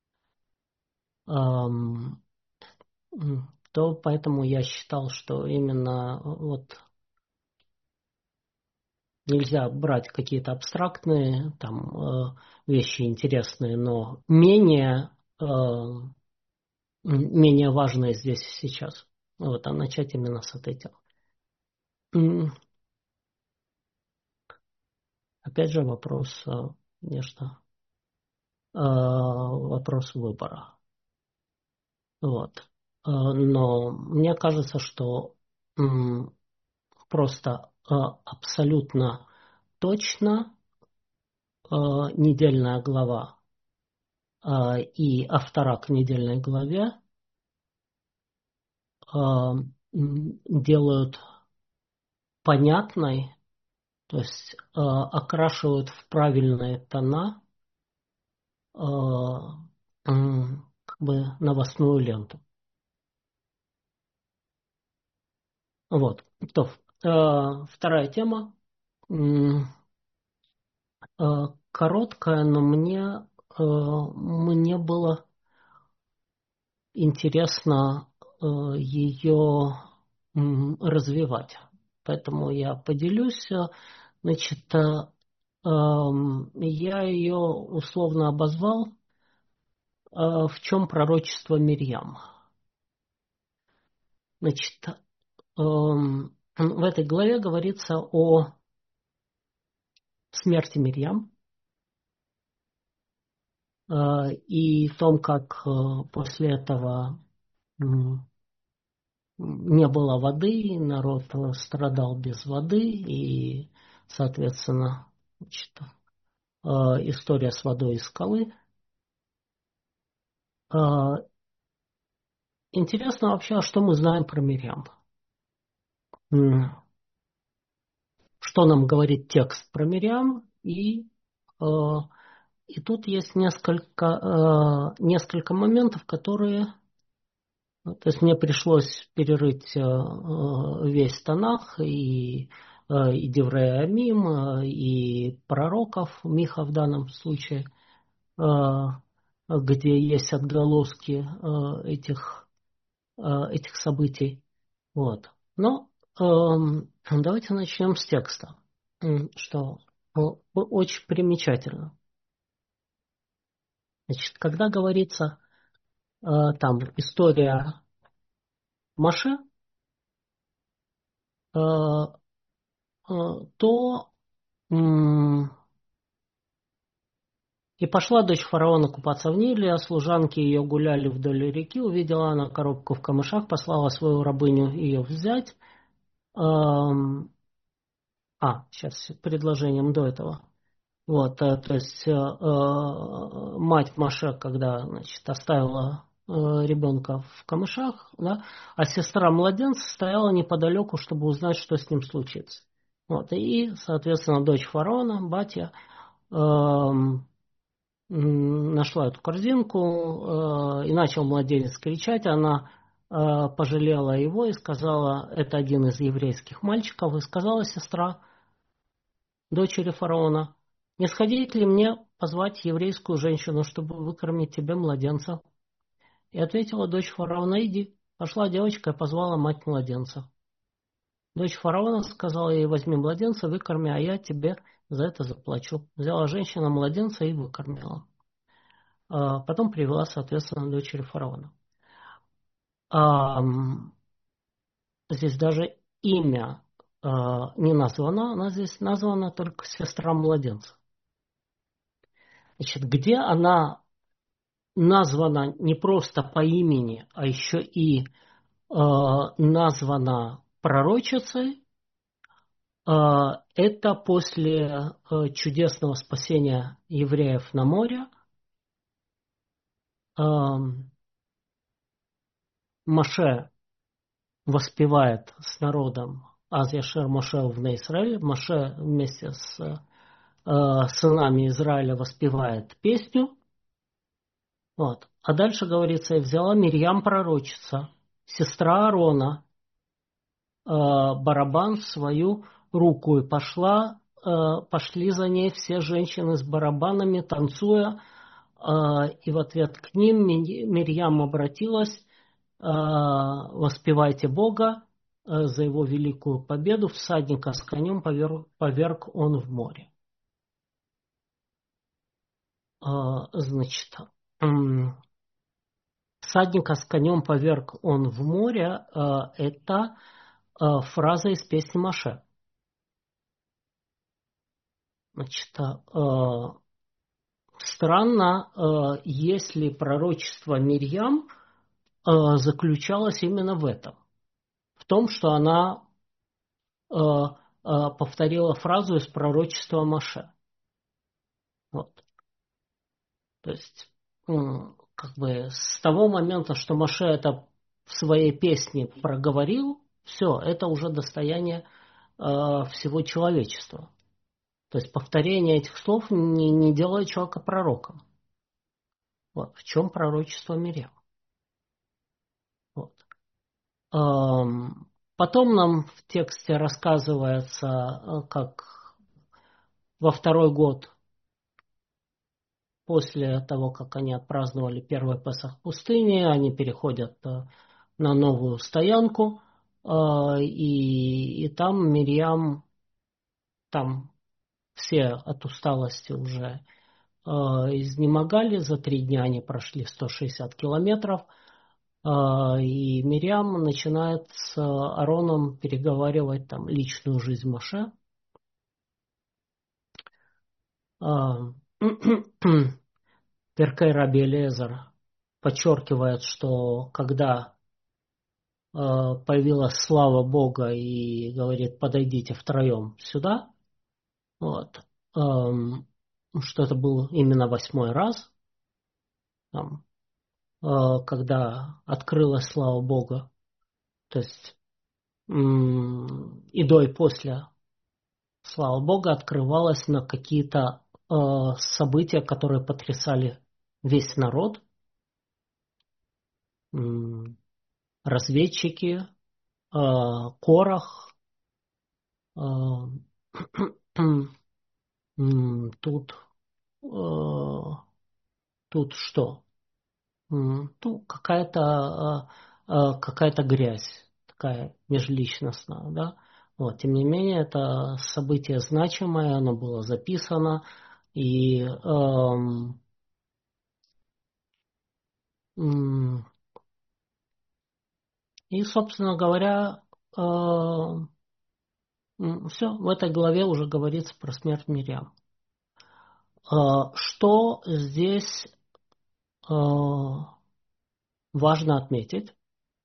то поэтому я считал, что именно вот нельзя брать какие-то абстрактные там вещи интересные, но менее важные здесь и сейчас. Вот, а начать именно с этой темы. Опять же вопрос, конечно, вопрос выбора. Вот. Но мне кажется, что просто абсолютно точно недельная глава и автора к недельной главе делают понятной, то есть окрашивают в правильные тона как бы новостную ленту. Вот. То, вторая тема. Короткая, но мне было интересно ее развивать. Поэтому я поделюсь. Значит, я ее условно обозвал «В чем пророчество Мирьям?». Значит, в этой главе говорится о смерти Мирьям и том, как после этого не было воды, народ страдал без воды, и, соответственно, значит, история с водой из скалы. Интересно вообще, что мы знаем про Мирьям. Что нам говорит текст про Мирьям, и тут есть несколько моментов, которые... То есть мне пришлось перерыть весь Танах и Деврей Амим, и пророков, Миха в данном случае, где есть отголоски этих событий. Вот. Но давайте начнем с текста, что очень примечательно. Значит, когда говорится там история Моше, э, то и пошла дочь фараона купаться в Ниле, а служанки ее гуляли вдоль реки, увидела она коробку в камышах, послала свою рабыню ее взять. Сейчас предложением до этого. Вот, то есть мать Маша, когда, значит, оставила ребенка в камышах, да, а сестра младенца стояла неподалеку, чтобы узнать, что с ним случится. Вот, и, соответственно, дочь фараона, батя, нашла эту корзинку, и начал младенец кричать. Она пожалела его и сказала, это один из еврейских мальчиков, и сказала сестра дочери фараона, не сходить ли мне позвать еврейскую женщину, чтобы выкормить тебе младенца? И ответила дочь фараона, иди. Пошла девочка и позвала мать младенца. Дочь фараона сказала ей, возьми младенца, выкорми, а я тебе за это заплачу. Взяла женщина младенца и выкормила. Потом привела, соответственно, дочери фараона. Здесь даже имя не названо, она здесь названа только сестра младенца. Значит, где она названа не просто по имени, а еще и названа пророчицей, это после чудесного спасения евреев на море. Моше воспевает с народом «Аз яшер Моше увне Исраэль». Моше вместе с сынами Израиля воспевает песню. Вот. А дальше говорится, и взяла Мирьям пророчица, сестра Аарона, барабан в свою руку, и пошли за ней все женщины с барабанами, танцуя, и в ответ к ним Мирьям обратилась, воспевайте Бога за его великую победу, всадника с конем поверг он в море. Значит, всадника с конем поверг он в море, это фраза из песни Моше. Значит, странно, если пророчество Мирьям заключалось именно в этом. В том, что она повторила фразу из пророчества Моше. Вот. То есть, как бы с того момента, что Моше это в своей песне проговорил, все, это уже достояние всего человечества. То есть повторение этих слов не делает человека пророком. Вот. В чем пророчество Мирьям? Вот. Потом нам в тексте рассказывается, как во второй год после того, как они отпраздновали первый Песах в пустыне, они переходят на новую стоянку, и там Мирьям, там все от усталости уже изнемогали, за 3 дня они прошли 160 километров, и Мирьям начинает с Аароном переговаривать там личную жизнь Моше. Перкей Раби Элиэзер подчеркивает, что когда появилась слава Бога и говорит, подойдите втроем сюда, вот, что это был именно 8-й раз, там, когда открылась слава Бога, то есть и до и после слава Бога открывалась на какие-то события, которые потрясали весь народ, разведчики, Корах, тут, тут что? Тут какая-то грязь, такая межличностная, да? Вот, тем не менее, это событие значимое, оно было записано, и М, И, собственно говоря, все, в этой главе уже говорится про смерть Мирьям. Что здесь важно отметить?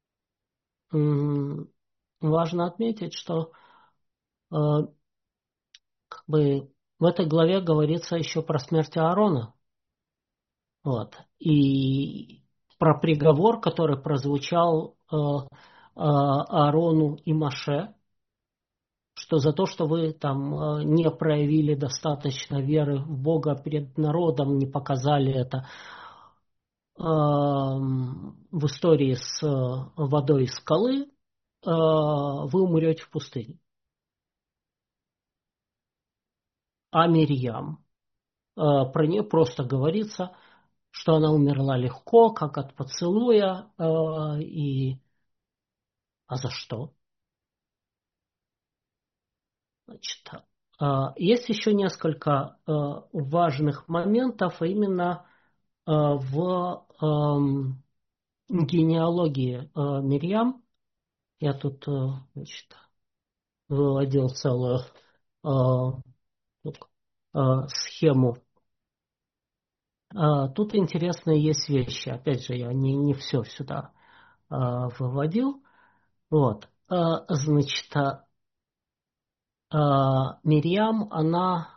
Важно отметить, что э, как бы в этой главе говорится еще про смерть Аарона. Вот. И про приговор, который прозвучал Аарону и Моше, что за то, что вы там не проявили достаточно веры в Бога перед народом, не показали это в истории с водой из скалы, вы умрете в пустыне. А Мирьям, про нее просто говорится, что она умерла легко, как от поцелуя, а за что? Значит, есть еще несколько важных моментов, а именно в генеалогии Мирьям. Я тут значит, выводил целую схему. Тут интересные есть вещи. Опять же, я не все сюда выводил. Вот. Значит, Мирьям, она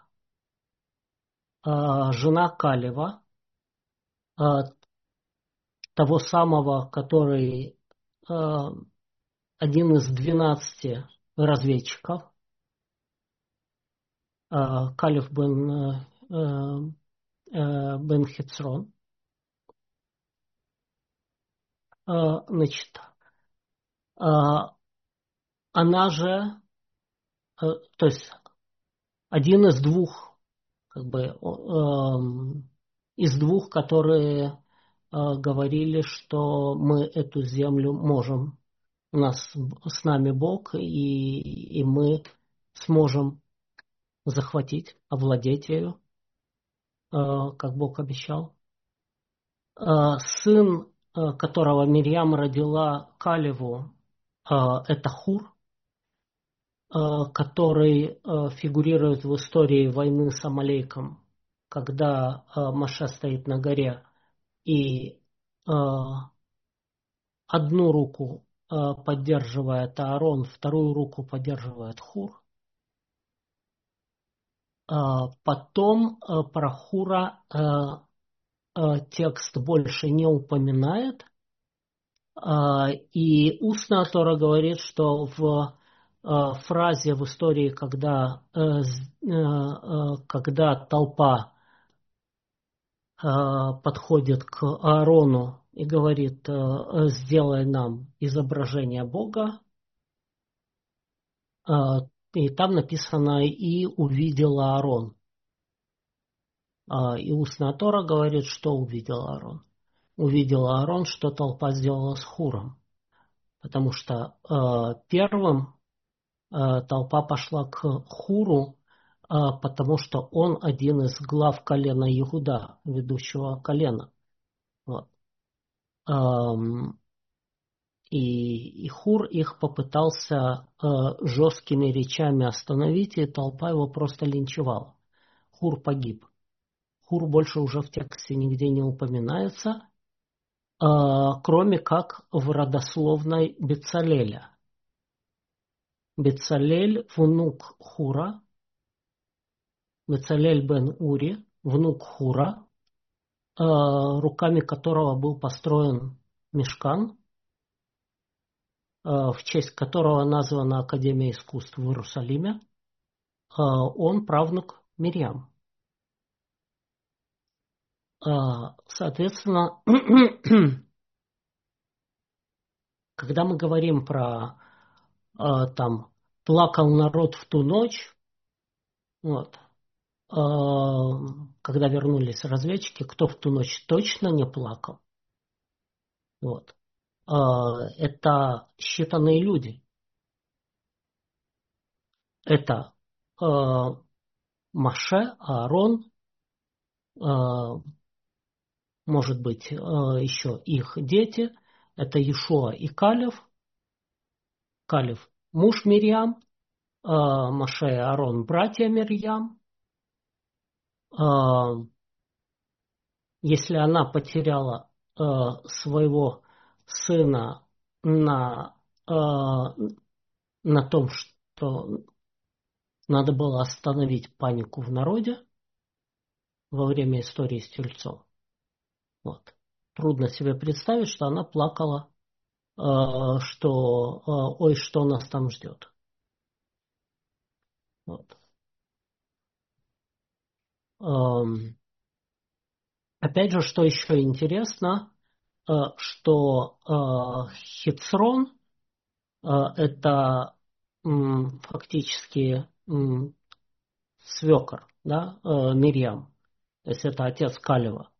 жена Калева, того самого, который один из 12 разведчиков, Калев бен Хецрон. Значит, она же, то есть один из двух, как бы, из двух, которые говорили, что мы эту землю можем, у нас с нами Бог, и мы сможем захватить, овладеть ею, как Бог обещал. Сын, которого Мирьям родила Калеву, это Хур, который фигурирует в истории войны с Амалейком, когда Моше стоит на горе и одну руку поддерживает Аарон, вторую руку поддерживает Хур. Потом про Хура текст больше не упоминает, и устная Тора говорит, что в фразе в истории, когда толпа подходит к Аарону и говорит: сделай нам изображение Бога, и там написано: и увидел Аарон. И устная Тора говорит, что увидел Аарон. Увидел Аарон, что толпа сделала с Хуром. Потому что первым толпа пошла к Хуру, потому что он один из глав колена Иуда, ведущего колена. Вот. И Хур их попытался жесткими речами остановить, и толпа его просто линчевала. Хур погиб. Хур больше уже в тексте нигде не упоминается, кроме как в родословной Бецалеля. Бецалель – внук Хура, Бецалель бен Ури, внук Хура, руками которого был построен Мишкан, в честь которого названа Академия искусств в Иерусалиме. Он правнук Мирьям. Соответственно, когда мы говорим про там плакал народ в ту ночь, вот, когда вернулись разведчики, кто в ту ночь точно не плакал, вот, это считанные люди. Это Моше, Аарон, может быть, еще их дети. Это Иешуа и Калев. Калев – муж Мирьям, Моше и Аарон – братья Мирьям. Если она потеряла своего сына на, на том, что надо было остановить панику в народе во время истории с тельцом. Вот. Трудно себе представить, что она плакала, что ой, что нас там ждет. Вот. Опять же, что еще интересно, что Хицрон это фактически свекор, да, Мирьям, то есть это отец Калева,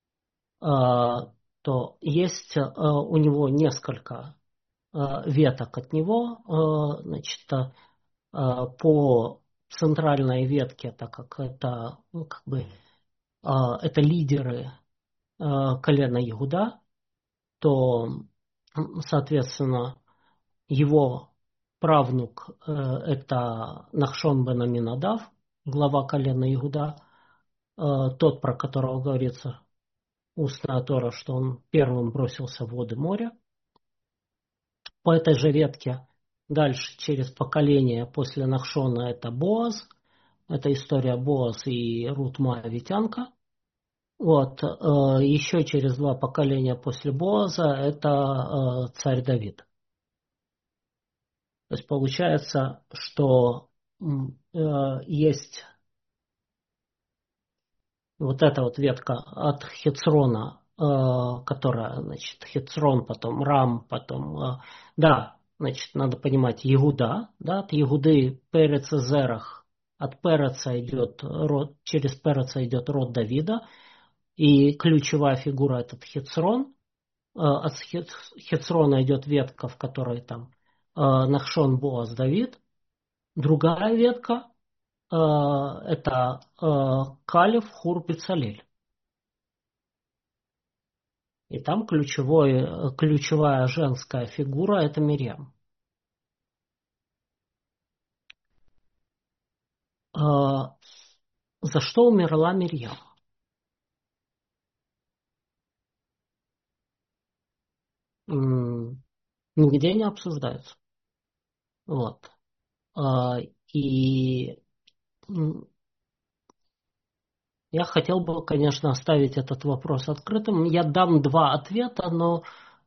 то есть у него несколько веток от него, значит, по центральной ветке, так как это, ну, как бы, это лидеры колена Иуда, то, соответственно, его правнук это Нахшон бен Аминадав, глава колена Иуда, тот, про которого говорится устная Тора, что он первым бросился в воды моря. По этой же ветке дальше через поколение после Нахшона это Боаз. Это история Боаз и Рут Моавитянка. Вот. Еще через два поколения после Боаза это царь Давид. То есть получается, что есть вот эта вот ветка от Хецрона, которая, значит, Хецрон, потом Рам, потом, да, значит, надо понимать, Иуда, да, от Иуды Перец и Зерах, от Переца идет род, через Переца идет род Давида, и ключевая фигура этот Хецрон, от Хецрона идет ветка, в которой там Нахшон, Боаз, Давид, другая ветка это Калев, Хур, Бецалель. И там ключевая женская фигура это Мирьям. За что умерла Мирьям? Нигде не обсуждается. Вот. И я хотел бы, конечно, оставить этот вопрос открытым. Я дам два ответа, но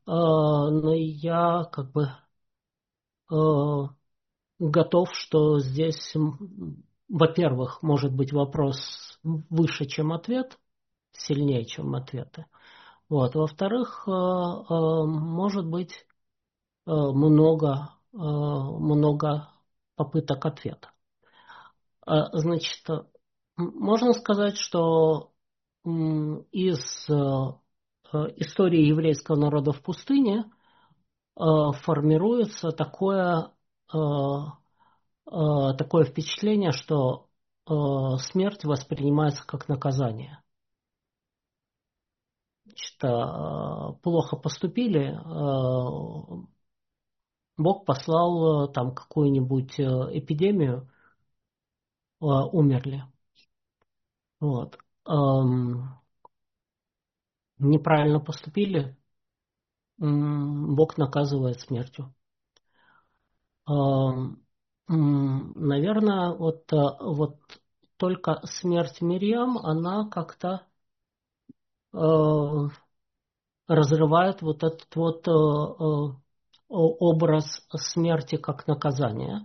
я как бы готов, что здесь, во-первых, может быть вопрос выше, чем ответ, сильнее, чем ответы. Вот. Во-вторых, может быть много попыток ответа. Значит, можно сказать, что из истории еврейского народа в пустыне формируется такое впечатление, что смерть воспринимается как наказание. Значит, плохо поступили, Бог послал там какую-нибудь эпидемию, умерли. Вот. Неправильно поступили, Бог наказывает смертью. Наверное, вот только смерть Мирьям, она как-то разрывает вот этот вот образ смерти как наказания.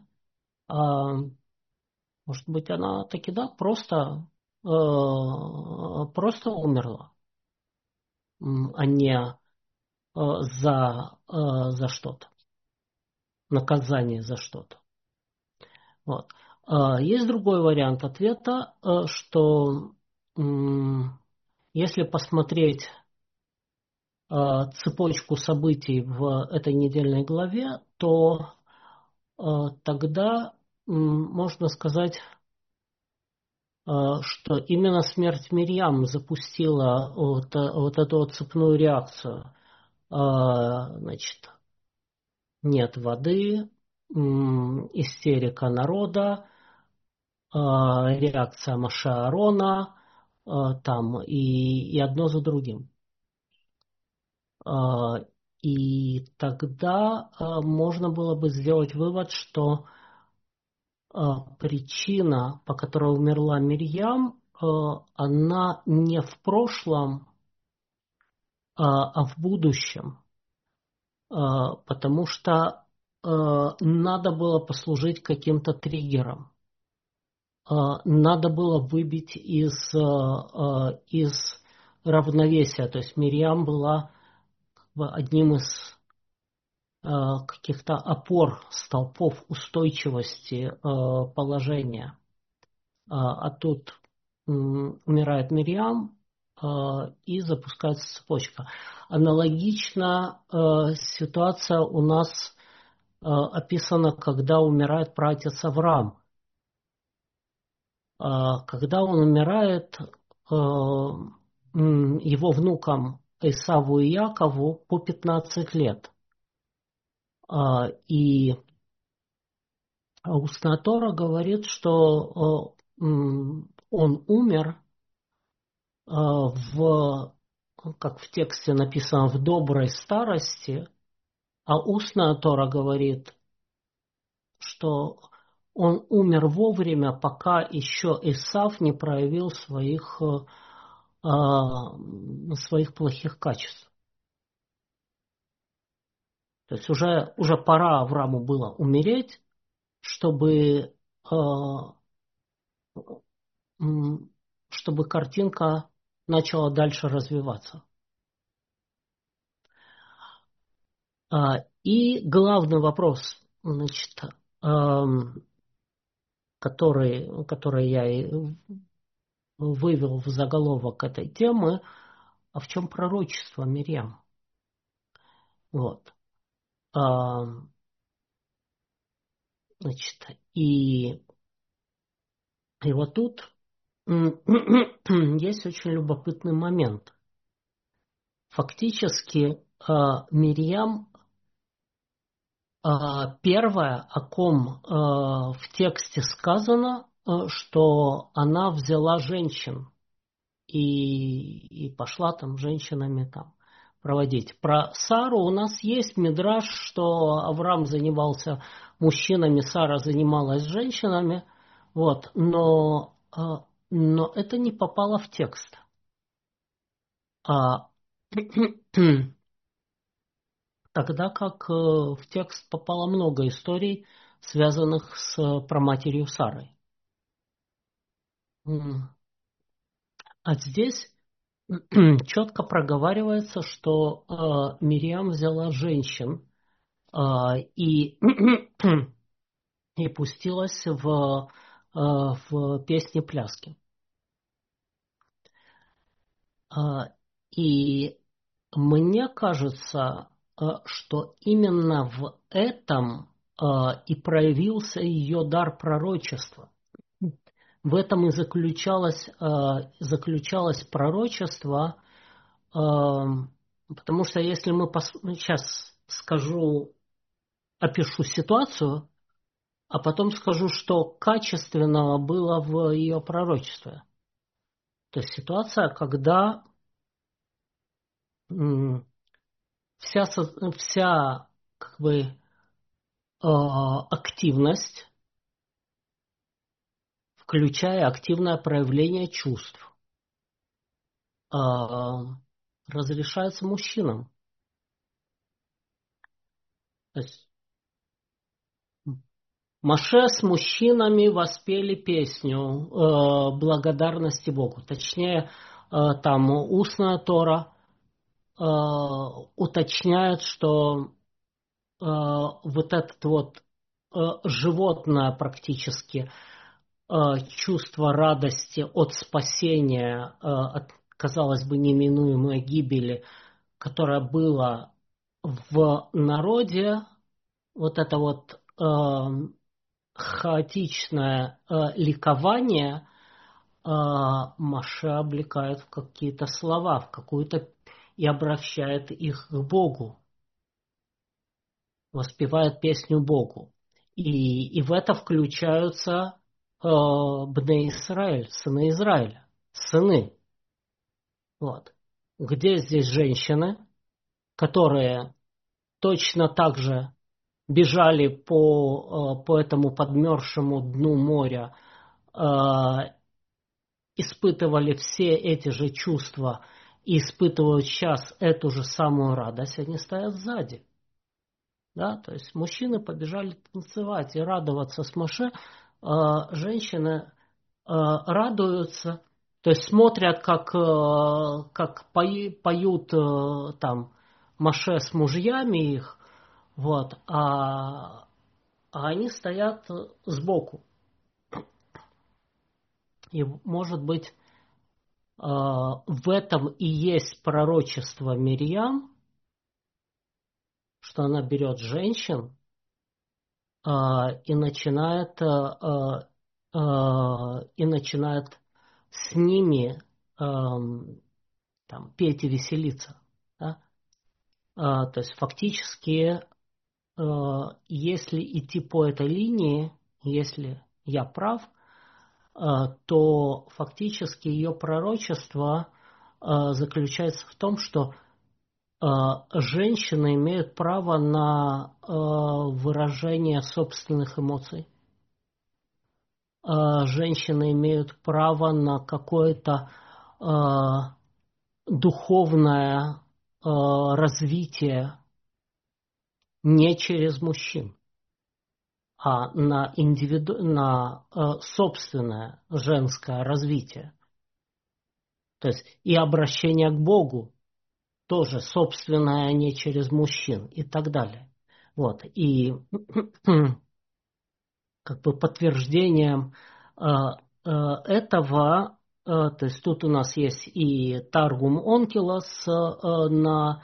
Может быть, она таки, да, просто умерла, а не за что-то, наказание за что-то. Вот. Есть другой вариант ответа, что если посмотреть цепочку событий в этой недельной главе, то тогда можно сказать, что именно смерть Мирьям запустила вот эту вот цепную реакцию. Значит, нет воды, истерика народа, реакция Моше Аарона, там и одно за другим. И тогда можно было бы сделать вывод, что причина, по которой умерла Мирьям, она не в прошлом, а в будущем. Потому что надо было послужить каким-то триггером. Надо было выбить из равновесия. То есть Мирьям была одним из каких-то опор, столпов устойчивости положения. А тут умирает Мирьям, и запускается цепочка. Аналогично ситуация у нас описана, когда умирает праотец Авраам. Когда он умирает, его внукам Исаву и Якову по 15 лет. И устная Тора говорит, что он умер как в тексте написано, в доброй старости, а устная Тора говорит, что он умер вовремя, пока еще Исав не проявил своих плохих качеств. То есть уже пора Аврааму было умереть, чтобы картинка начала дальше развиваться. И главный вопрос, значит, который я и вывел в заголовок этой темы, а в чем пророчество Мирьям? Вот. Значит, и вот тут есть очень любопытный момент. Фактически Мирьям первое, о ком в тексте сказано, что она взяла женщин и пошла там женщинами там проводить. Про Сару у нас есть мидраш, что Авраам занимался мужчинами, Сара занималась женщинами, вот, но это не попало в текст. Тогда как в текст попало много историй, связанных с праматерью Сарой. А здесь четко проговаривается, что Мириам взяла женщин и пустилась в песни-пляски. И мне кажется, что именно в этом и проявился ее дар пророчества. В этом и заключалось пророчество, потому что если мы сейчас опишу ситуацию, а потом скажу, что качественного было в ее пророчестве. То есть ситуация, когда вся как бы активность, включая активное проявление чувств, разрешается мужчинам. То есть Моше с мужчинами воспели песню благодарности Богу. Точнее, там устная Тора уточняет, что вот этот вот животное практически чувство радости от спасения, от, казалось бы, неминуемой гибели, которое было в народе, вот это вот хаотичное ликование, Моше облекает в какие-то слова, в какую-то и обращает их к Богу, воспевает песню Богу. И в это включаются Бней Исраэль, сыны Израиля, сыны. Вот. Где здесь женщины, которые точно так же бежали по этому подмерзшему дну моря, испытывали все эти же чувства и испытывают сейчас эту же самую радость, они стоят сзади. Да? То есть мужчины побежали танцевать и радоваться с Моше, женщины радуются, то есть смотрят, как поют там Моше с мужьями их, вот, а они стоят сбоку. И, может быть, в этом и есть пророчество Мирьям, что она берет женщин и начинает с ними там, петь и веселиться. Да? То есть фактически, если идти по этой линии, если я прав, то фактически ее пророчество заключается в том, что женщины имеют право на выражение собственных эмоций. Женщины имеют право на какое-то духовное развитие не через мужчин, а на собственное женское развитие. То есть и обращение к Богу тоже собственное, а не через мужчин и так далее. Вот. И как бы подтверждением этого, то есть тут у нас есть и Таргум Онкилос на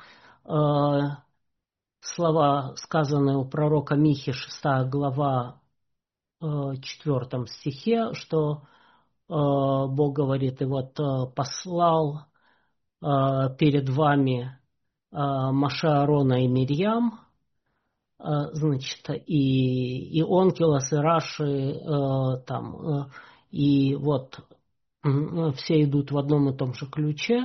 слова, сказанные у пророка Михи, 6 глава, 4 стихе, что Бог говорит, и вот послал перед вами Моше, Аарона и Мирьям, значит, и Онкилос, и Раши, там, и вот все идут в одном и том же ключе,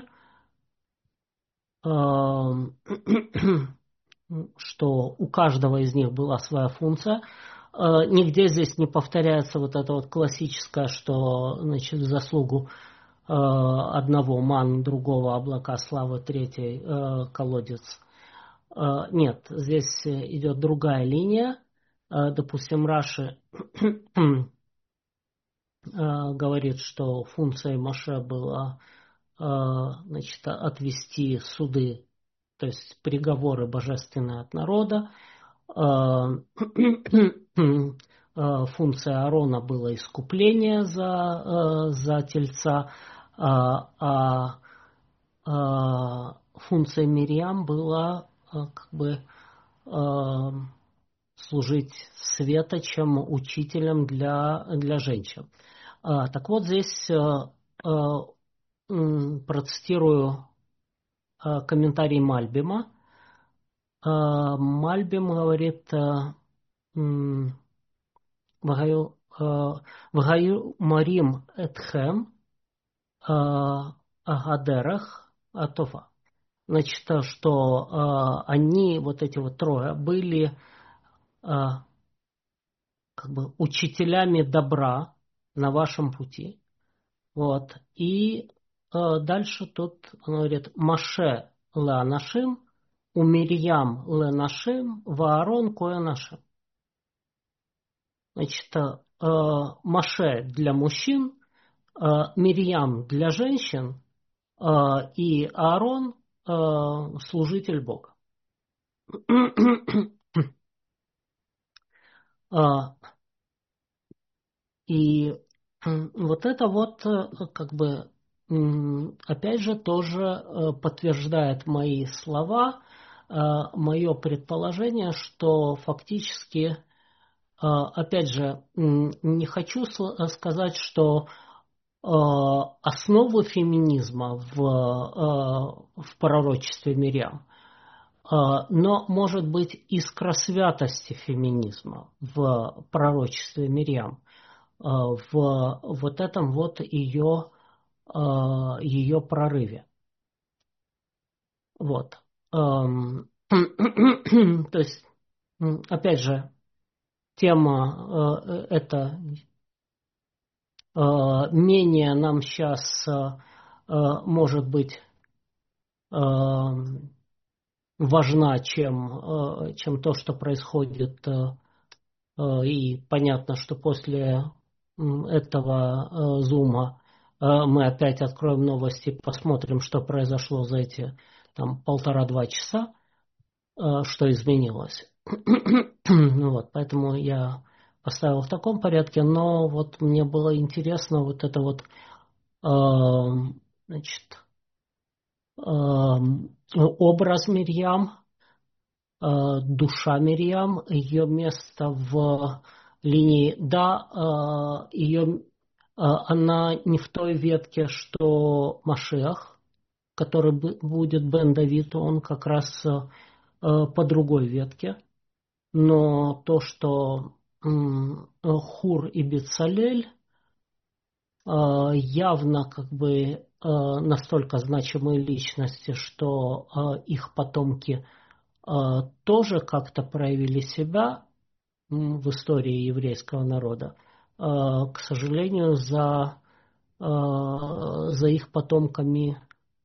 что у каждого из них была своя функция. Нигде здесь не повторяется вот это вот классическое, что, значит, в заслугу одного ман, другого облака славы, третий колодец. Нет, здесь идет другая линия. Допустим, Раши говорит, что функцией Моше было, значит, отвести суды, то есть приговоры божественные от народа. Функция Аарона была искупление за тельца, а функция Мирьям была как бы служить светочем, учителем для женщин. Так вот, здесь процитирую комментарий Мальбима. Мальбим говорит, «Вагаю марим этхем агадерах атова». Значит, что они, вот эти вот трое, были как бы учителями добра на вашем пути. Вот. И дальше тут он говорит, Маше леанашим, у Мирьям ленашим, ваарон коэнашим. Значит, Маше для мужчин, Мирьям для женщин и Аарон служитель Бога. И вот это вот как бы опять же тоже подтверждает мои слова, мое предположение, что фактически, опять же, не хочу сказать, что основы феминизма в пророчестве Мирьям, но может быть искра святости феминизма в пророчестве Мирьям, в вот этом вот ее прорыве. Вот. То есть, опять же, тема эта менее нам сейчас может быть важна, чем то, что происходит. И понятно, что после этого зума мы опять откроем новости, посмотрим, что произошло за эти там 1,5-2 часа, что изменилось. Вот, поэтому я поставил в таком порядке, но вот мне было интересно вот это вот, значит, образ Мирьям, душа Мирьям, ее место в линии. Да, она не в той ветке, что Машиах, который будет Бен Давид, он как раз по другой ветке. Но то, что Хур и Бецалель явно как бы настолько значимые личности, что их потомки тоже как-то проявили себя в истории еврейского народа. К сожалению, за их потомками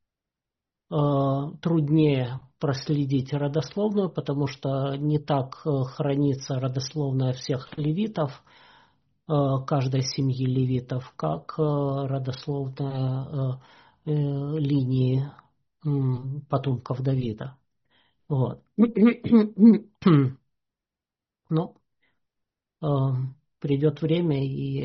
труднее проследить родословную, потому что не так хранится родословная всех левитов, каждой семьи левитов, как родословная линии потомков Давида. Вот. Но придет время,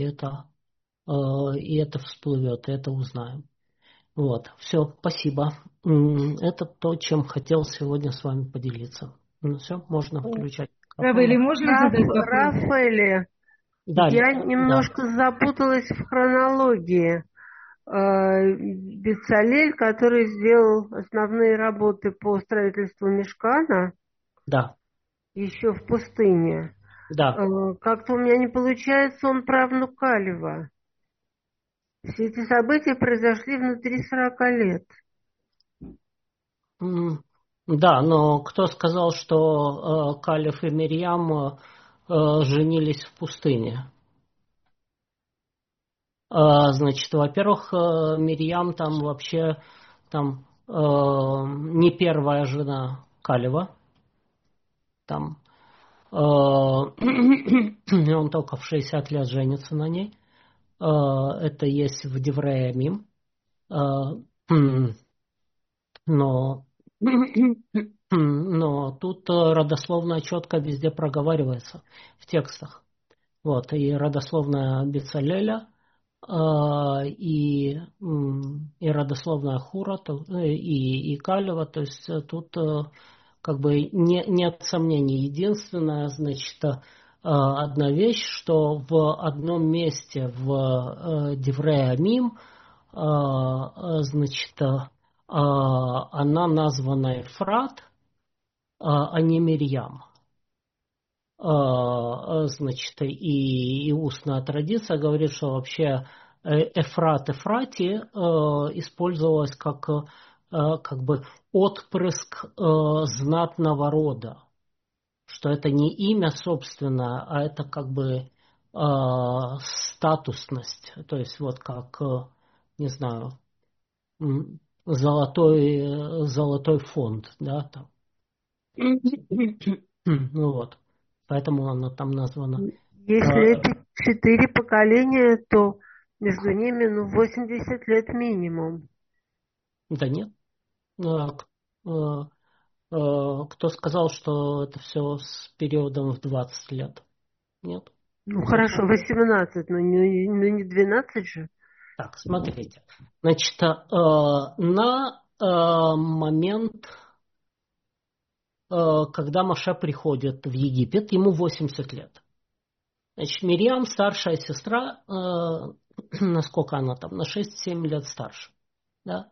и это всплывет, и это узнаем. Вот, все, спасибо. Это то, чем хотел сегодня с вами поделиться. Ну все, можно включать Равели, микрофон. можно задать вопрос? Рафаэле, Да, я да, немножко запуталась в хронологии. Бецалель, который сделал основные работы по строительству Мишкана да, еще в пустыне. да. Как-то у меня не получается, он правнук Калева. Все эти события произошли внутри 40 лет. Да, но кто сказал, что Калев и Мирьям женились в пустыне? Значит, во-первых, Мирьям там вообще там не первая жена Калева. Там он только в 60 лет женится на ней. Это есть в Деврея Мим. Но, но тут родословная четко везде проговаривается в текстах. Вот, и родословная Бецалеля, и родословная Хура, и Калева, то есть тут как бы нет сомнений. Единственное, значит, одна вещь, что в одном месте в Деврея Амим, значит, она названа Эфрат, а не Мирьям. Значит, и устная традиция говорит, что вообще Эфрат Эфрати использовалась как бы отпрыск знатного рода, что это не имя собственное, а это как бы статусность, то есть вот как, не знаю, золотой фонд, да, там. Ну вот, поэтому она там названа. Если это 4 поколения, то между ними 80 лет минимум. Да нет. Кто сказал, что это все с периодом в 20 лет? Нет. Хорошо, Совсем. 18, но не 12 же. Так, смотрите. Значит, на момент, когда Моше приходит в Египет, ему 80 лет. Значит, Мирьям, старшая сестра, насколько она там, на 6-7 лет старше. Да?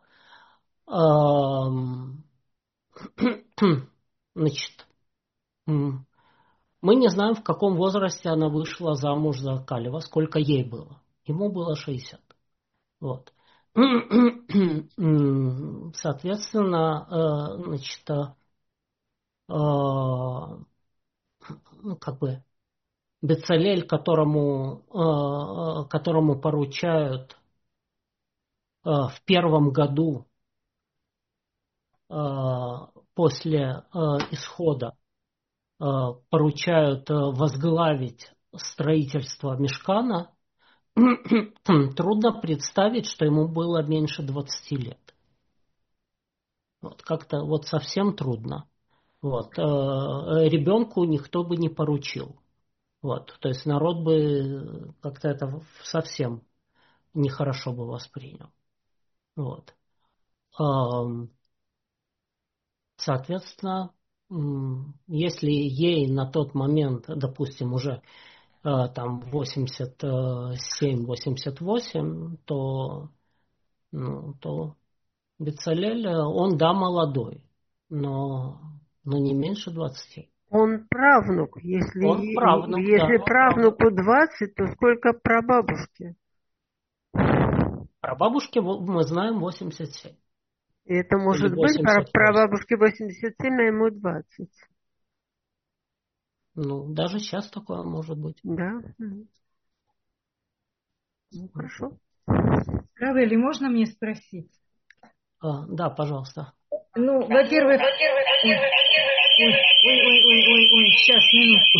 Значит, мы не знаем, в каком возрасте она вышла замуж за Калева, сколько ей было. Ему было 60. Вот. Соответственно, значит, ну, как бы Бецалель, которому поручают в первом году после исхода, поручают возглавить строительство Мишкана, трудно представить, что ему было меньше 20 лет. Вот, как-то вот совсем трудно. Вот, ребенку никто бы не поручил. Вот, то есть народ бы как-то это совсем нехорошо бы воспринял. Вот. Соответственно, если ей на тот момент, допустим, уже там 87-88, то Бецалель, он, да, молодой, но не меньше 20. Он правнук. Он правнук, да. Если правнуку 20, то сколько прабабушки? Прабабушке, мы знаем, 87. Это может Или быть 88. прабабушке 87, а ему 20. Ну, даже сейчас такое может быть. Да. Ну, хорошо. Равели, можно мне спросить? Да, пожалуйста. Ну, во-первых... Ой, сейчас, минутку.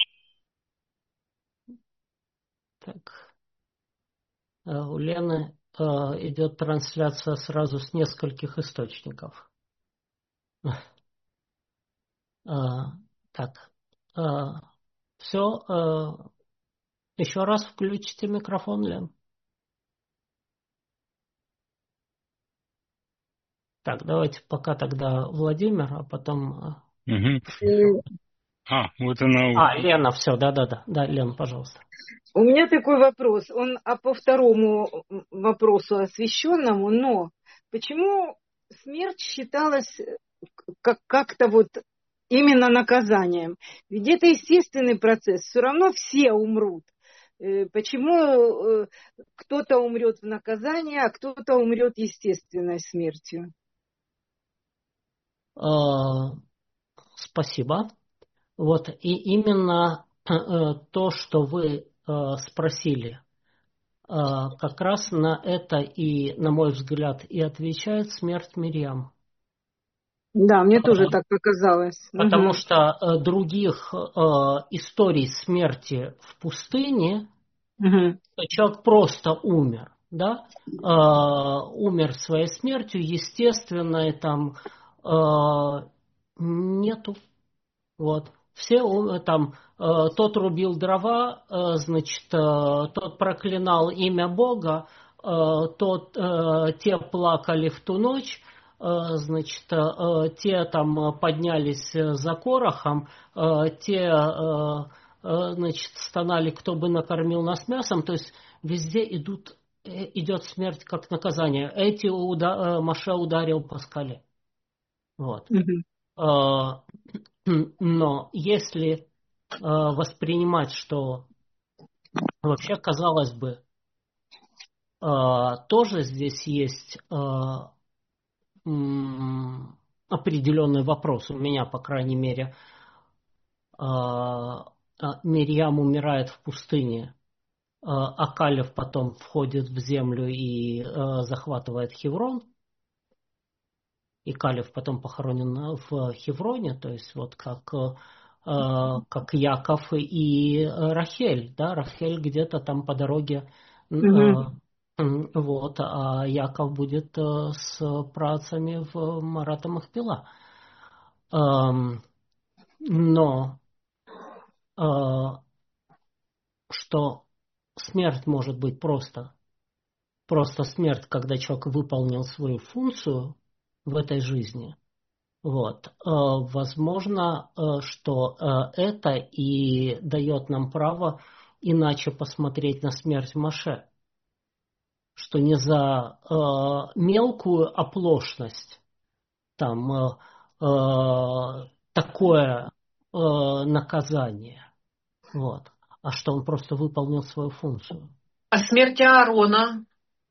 Так. У Лены идет трансляция сразу с нескольких источников. Так. Все. Еще раз включите микрофон, Лен. Так, давайте пока тогда Владимир, а потом... Вот она. Лена, все, да. Да, Лена, пожалуйста. У меня такой вопрос. Он по второму вопросу освещенному, но почему смерть считалась как-то вот именно наказанием? Ведь это естественный процесс. Все равно все умрут. Почему кто-то умрет в наказании, а кто-то умрет естественной смертью? Спасибо. Вот, и именно то, что вы спросили, как раз на это и, на мой взгляд, и отвечает смерть Мирьям. Да, мне тоже так показалось. Потому что других историй смерти в пустыне, человек просто умер, да, умер своей смертью, естественной там нету. Вот. Все там, тот рубил дрова, значит, тот проклинал имя Бога, те плакали в ту ночь, значит, те там поднялись за Корохом, те, значит, стонали, кто бы накормил нас мясом, то есть везде идет смерть как наказание. Моше ударил по скале. Вот. Но если воспринимать, что вообще, казалось бы, тоже здесь есть определенный вопрос, у меня, по крайней мере, Мирьям умирает в пустыне, а Калев потом входит в землю и захватывает Хеврон. И Калев потом похоронен в Хевроне, то есть вот как Яков и Рахель, да, Рахель где-то там по дороге, вот, а Яков будет с праотцами в Марата Махпела. Но что смерть может быть просто смерть, когда человек выполнил свою функцию в этой жизни. Вот. Возможно, что это и дает нам право иначе посмотреть на смерть Моше. что не за мелкую оплошность там такое наказание, вот, а что он просто выполнил свою функцию. А смерть Аарона?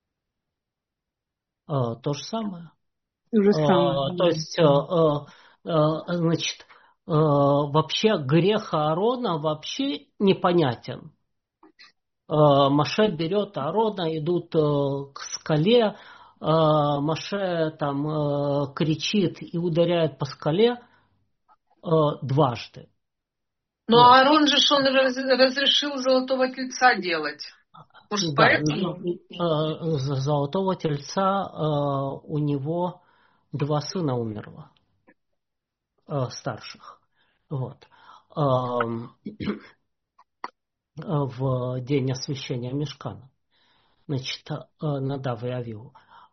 То же самое. То же самое. То есть, значит, вообще грех Аарона вообще непонятен. Моше берет Аарона, идут к скале, Моше там кричит и ударяет по скале дважды. Но Вот. Аарон же он разрешил золотого тельца делать. Может, Да, поэтому? золотого тельца у него 2 сына умерло, старших. Вот. В день освящения Мишкана. Значит, Надав и Авиу.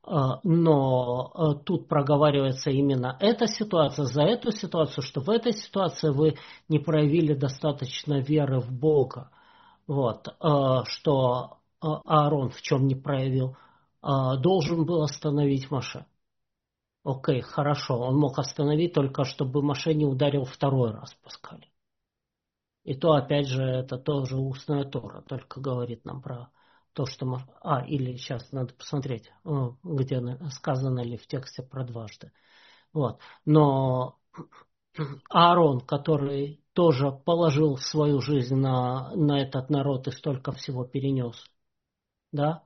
Но тут проговаривается именно эта ситуация, за эту ситуацию, что в этой ситуации вы не проявили достаточно веры в Бога. Вот, что Аарон в чем не проявил, должен был остановить Моше. Окей, хорошо, он мог остановить только, чтобы Моше не ударил второй раз по скале. И то, опять же, это тоже устная Тора, только говорит нам про то, что... или сейчас надо посмотреть, где сказано ли в тексте про дважды. Вот. Но Аарон, который тоже положил свою жизнь на этот народ и столько всего перенес, да,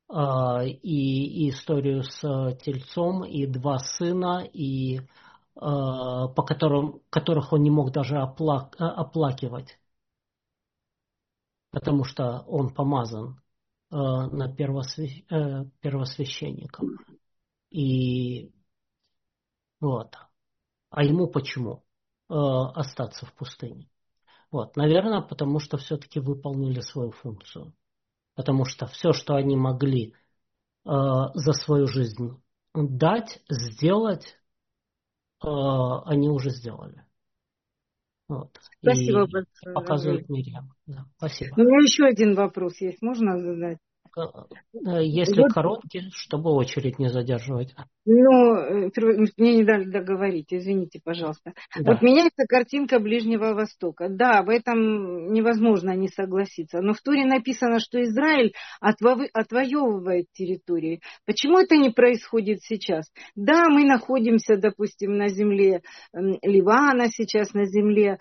и историю с тельцом, и 2 сына, и которых он не мог даже оплакивать, потому что он помазан на первосвященником. И вот. А ему почему остаться в пустыне? Вот. Наверное, потому что все-таки выполнили свою функцию. Потому что все, что они могли за свою жизнь дать, сделать, они уже сделали. Вот. Спасибо И большое. показывает Мирьям. Да, спасибо. У меня еще один вопрос есть. Можно задать? Если короткий, чтобы очередь не задерживать. Ну, мне не дали договорить, извините, пожалуйста. Да. Вот меняется картинка Ближнего Востока. Да, в этом невозможно не согласиться. Но в Торе написано, что Израиль отвоевывает территории. Почему это не происходит сейчас? Да, мы находимся, допустим, на земле Ливана, сейчас на земле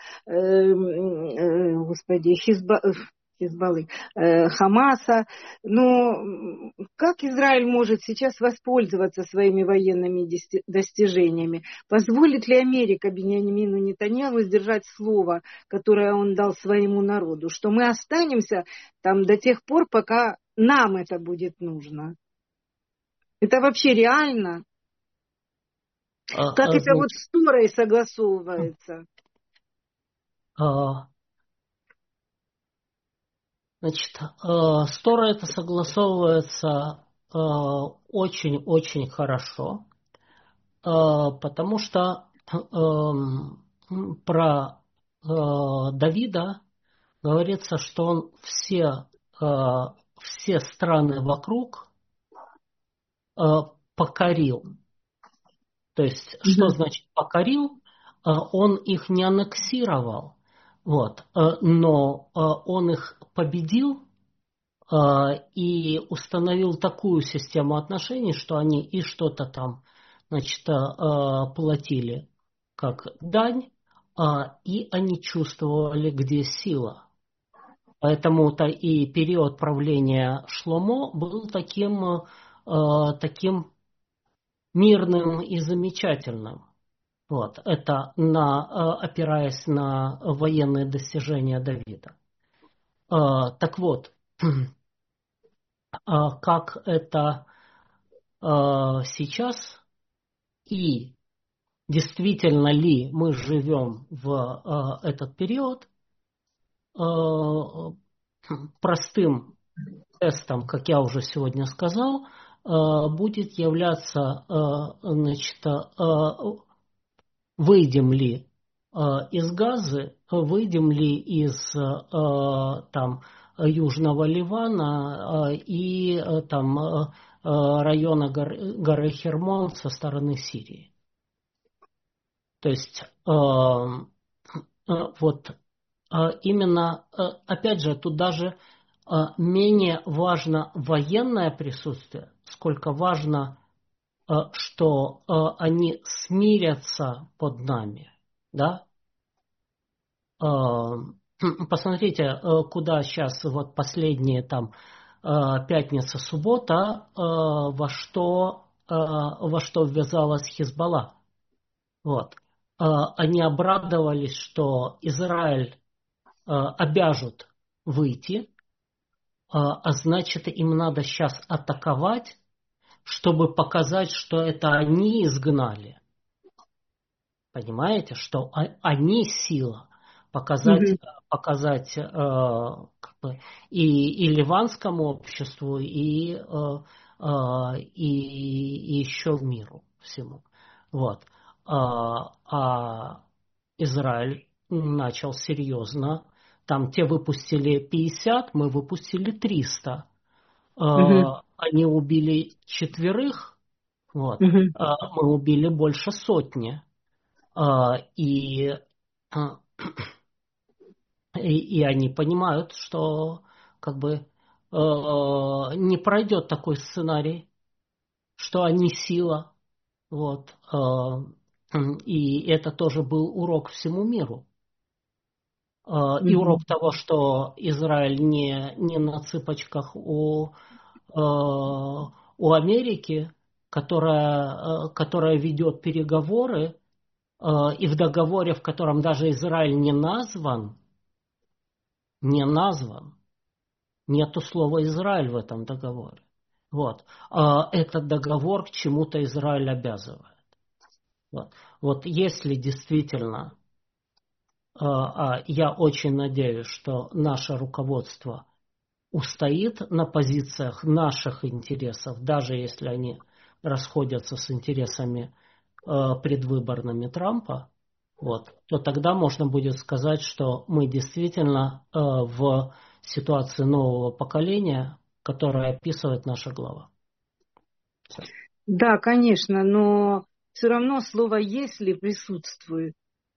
Хизбаллы, Хамаса. Но как Израиль может сейчас воспользоваться своими военными достижениями? Позволит ли Америка Биньямину Нетаньяху сдержать слово, которое он дал своему народу, что мы останемся там до тех пор, пока нам это будет нужно? Это вообще реально? Как это вот с Торой согласовывается? Значит, с Торой это согласовывается очень-очень хорошо, потому что про Давида говорится, что он все страны вокруг покорил. То есть, что значит покорил? Он их не аннексировал, вот, но он их победил и установил такую систему отношений, что они и что-то там, значит, платили как дань, и они чувствовали, где сила. Поэтому-то и период правления Шломо был таким мирным и замечательным. Вот. Это опираясь на военные достижения Давида. Так вот, как это сейчас и действительно ли мы живем в этот период, простым тестом, как я уже сегодня сказал, будет являться, значит, выйдем ли из Газы, выйдем ли из там Южного Ливана и там района горы Хермон со стороны Сирии. То есть вот именно, опять же, тут даже менее важно военное присутствие, сколько важно, что они смирятся под нами, да? Посмотрите, куда сейчас вот последние там пятница, суббота, во что ввязалась Хизбалла. Вот. Они обрадовались, что Израиль обяжут выйти, а значит, им надо сейчас атаковать, чтобы показать, что это они изгнали. Понимаете, что они сила. Показать как бы, и ливанскому обществу, и еще миру всему. Вот. А Израиль начал серьезно. Там те выпустили 50, мы выпустили 300. Они убили 4, вот. Мы убили больше 100. И они понимают, что как бы не пройдет такой сценарий, что они сила. Вот. И это тоже был урок всему миру. И урок того, что Израиль не на цыпочках у Америки, которая ведет переговоры, и в договоре, в котором даже Израиль не назван, нету слова Израиль в этом договоре. Вот. Этот договор к чему-то Израиль обязывает. Вот если действительно, я очень надеюсь, что наше руководство устоит на позициях наших интересов, даже если они расходятся с интересами предвыборными Трампа, вот, то тогда можно будет сказать, что мы действительно в ситуации нового поколения, которое описывает наша глава. Все. Да, конечно, но все равно слово «если» присутствует.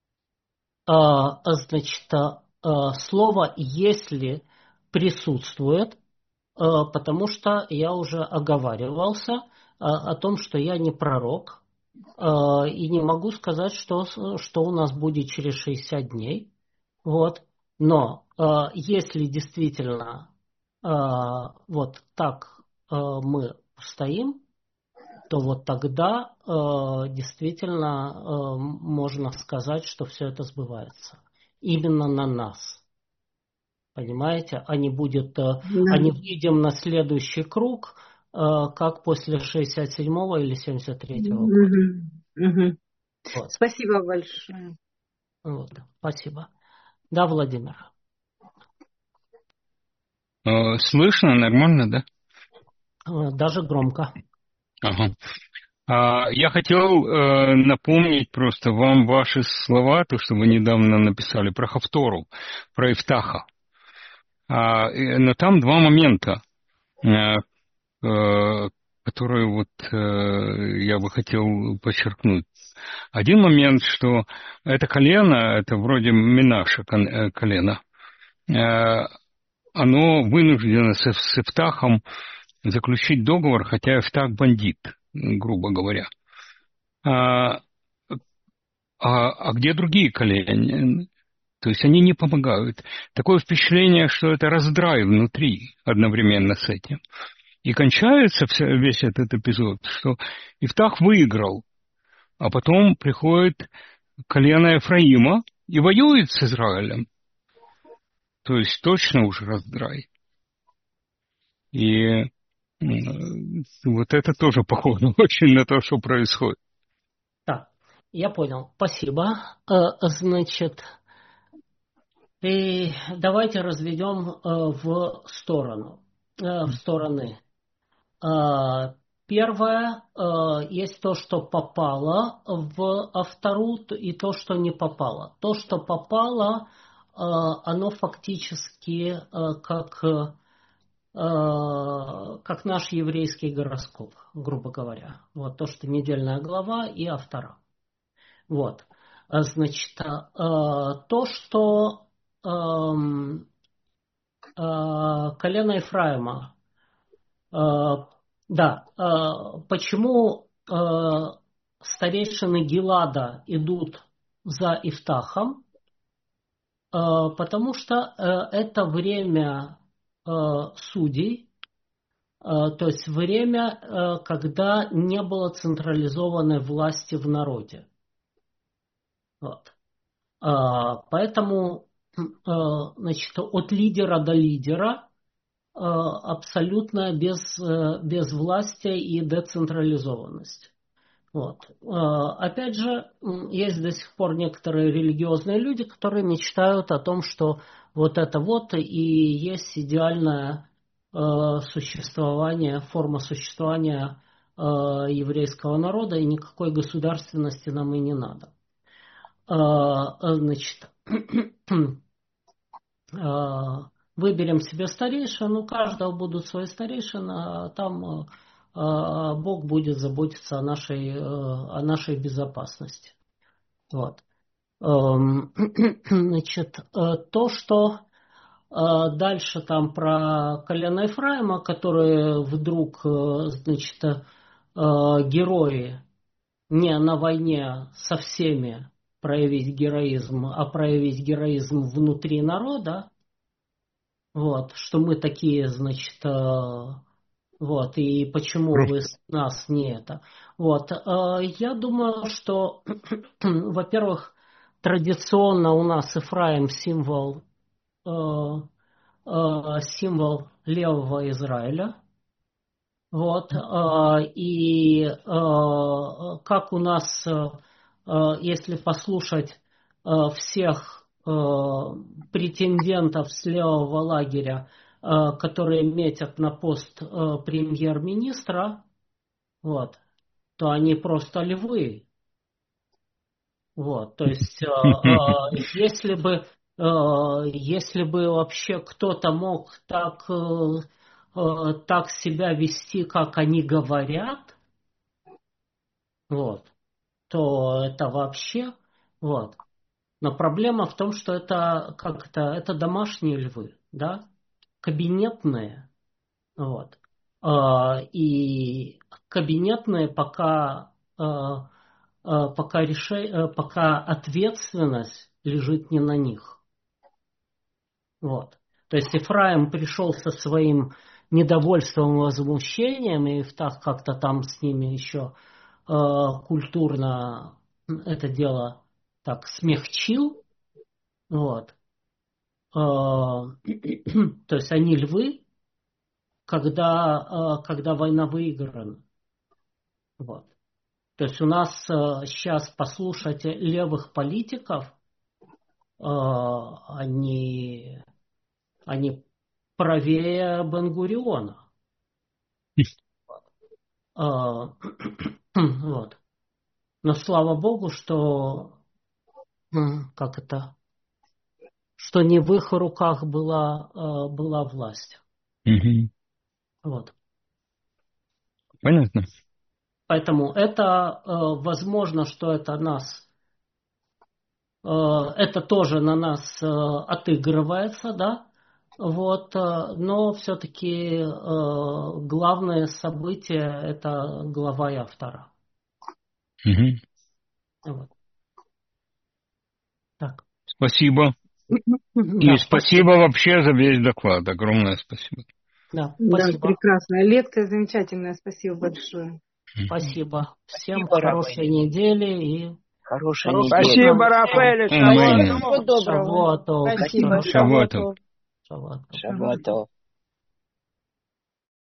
Значит, слово «если» присутствует, потому что я уже оговаривался о том, что я не пророк, и не могу сказать, что у нас будет через 60 дней. Вот. Но если действительно вот так мы стоим, то вот тогда действительно можно сказать, что все это сбывается. Именно на нас. Понимаете? А не выйдем на следующий круг, как после 67-го или 73-го года. Вот. Спасибо большое. Вот. Спасибо. Да, Владимир? Слышно нормально, да? Даже громко. Ага. Я хотел напомнить просто вам ваши слова, то, что вы недавно написали про Хафтору, про Ифтаха. Но там два момента, которые вот я бы хотел подчеркнуть. Один момент, что это колено, это вроде Минаша колено, оно вынуждено с Ифтахом заключить договор, хотя Ифтах бандит, грубо говоря. Где другие колена? То есть они не помогают. Такое впечатление, что это раздрай внутри одновременно с этим. И кончается весь этот эпизод, что Ифтах выиграл, а потом приходит колено Ефраима и воюет с Израилем. То есть точно уже раздрай. И вот это тоже похоже очень на то, что происходит. Да, я понял. Спасибо. Значит, давайте разведем в стороны. Первое, есть то, что попало в Автору, и то, что не попало. То, что попало, оно фактически как наш еврейский гороскоп, грубо говоря. Вот то, что недельная глава и автора. Вот. Значит, то, что колено Ефраима, почему старейшины Гилада идут за Ифтахом? Потому что это время судей, то есть время, когда не было централизованной власти в народе. Вот. Поэтому, значит, от лидера до лидера абсолютно безвластие и децентрализованность. Вот. Опять же, есть до сих пор некоторые религиозные люди, которые мечтают о том, что вот это вот и есть идеальное существование, форма существования еврейского народа, и никакой государственности нам и не надо. Значит, выберем себе старейшин, у каждого будут свои старейшины, а там Бог будет заботиться о нашей безопасности. Вот. Значит, то, что дальше там про колено Ефраима, которые вдруг, значит, герои не на войне со всеми проявить героизм, а проявить героизм внутри народа, вот, что мы такие, значит, вот, и почему вы с нас не это. Вот, я думаю, что, во-первых, традиционно у нас Ефраим символ левого Израиля. Вот, и как у нас, если послушать всех претендентов с левого лагеря, которые метят на пост премьер-министра, вот, то они просто львы. Вот, то есть, если бы вообще кто-то мог так себя вести, как они говорят, вот, то это вообще, вот. Но проблема в том, что это домашние львы, да, кабинетные, вот. И кабинетные пока ответственность лежит не на них. Вот. То есть Ефраим пришел со своим недовольством и возмущением, и Ифтах как-то там с ними еще культурно это дело так смягчил. Вот. То есть они львы, когда война выиграна. Вот. То есть у нас сейчас послушать левых политиков, они правее Бен-Гуриона. Вот. Но слава Богу, что что не в их руках была власть. Вот. Понятно. Поэтому это возможно, что это тоже на нас отыгрывается, да, вот, но все-таки главное событие это глава и автора. Вот. Так. Спасибо. И спасибо вообще за весь доклад. Огромное спасибо. Да, спасибо. Да, прекрасная лекция, замечательная. Спасибо большое. Спасибо. Всем хорошей недели и хорошей недели. Спасибо, Рафаэль. Всего доброго. Спасибо. Спасибо. Шавуатов. Шавуатов.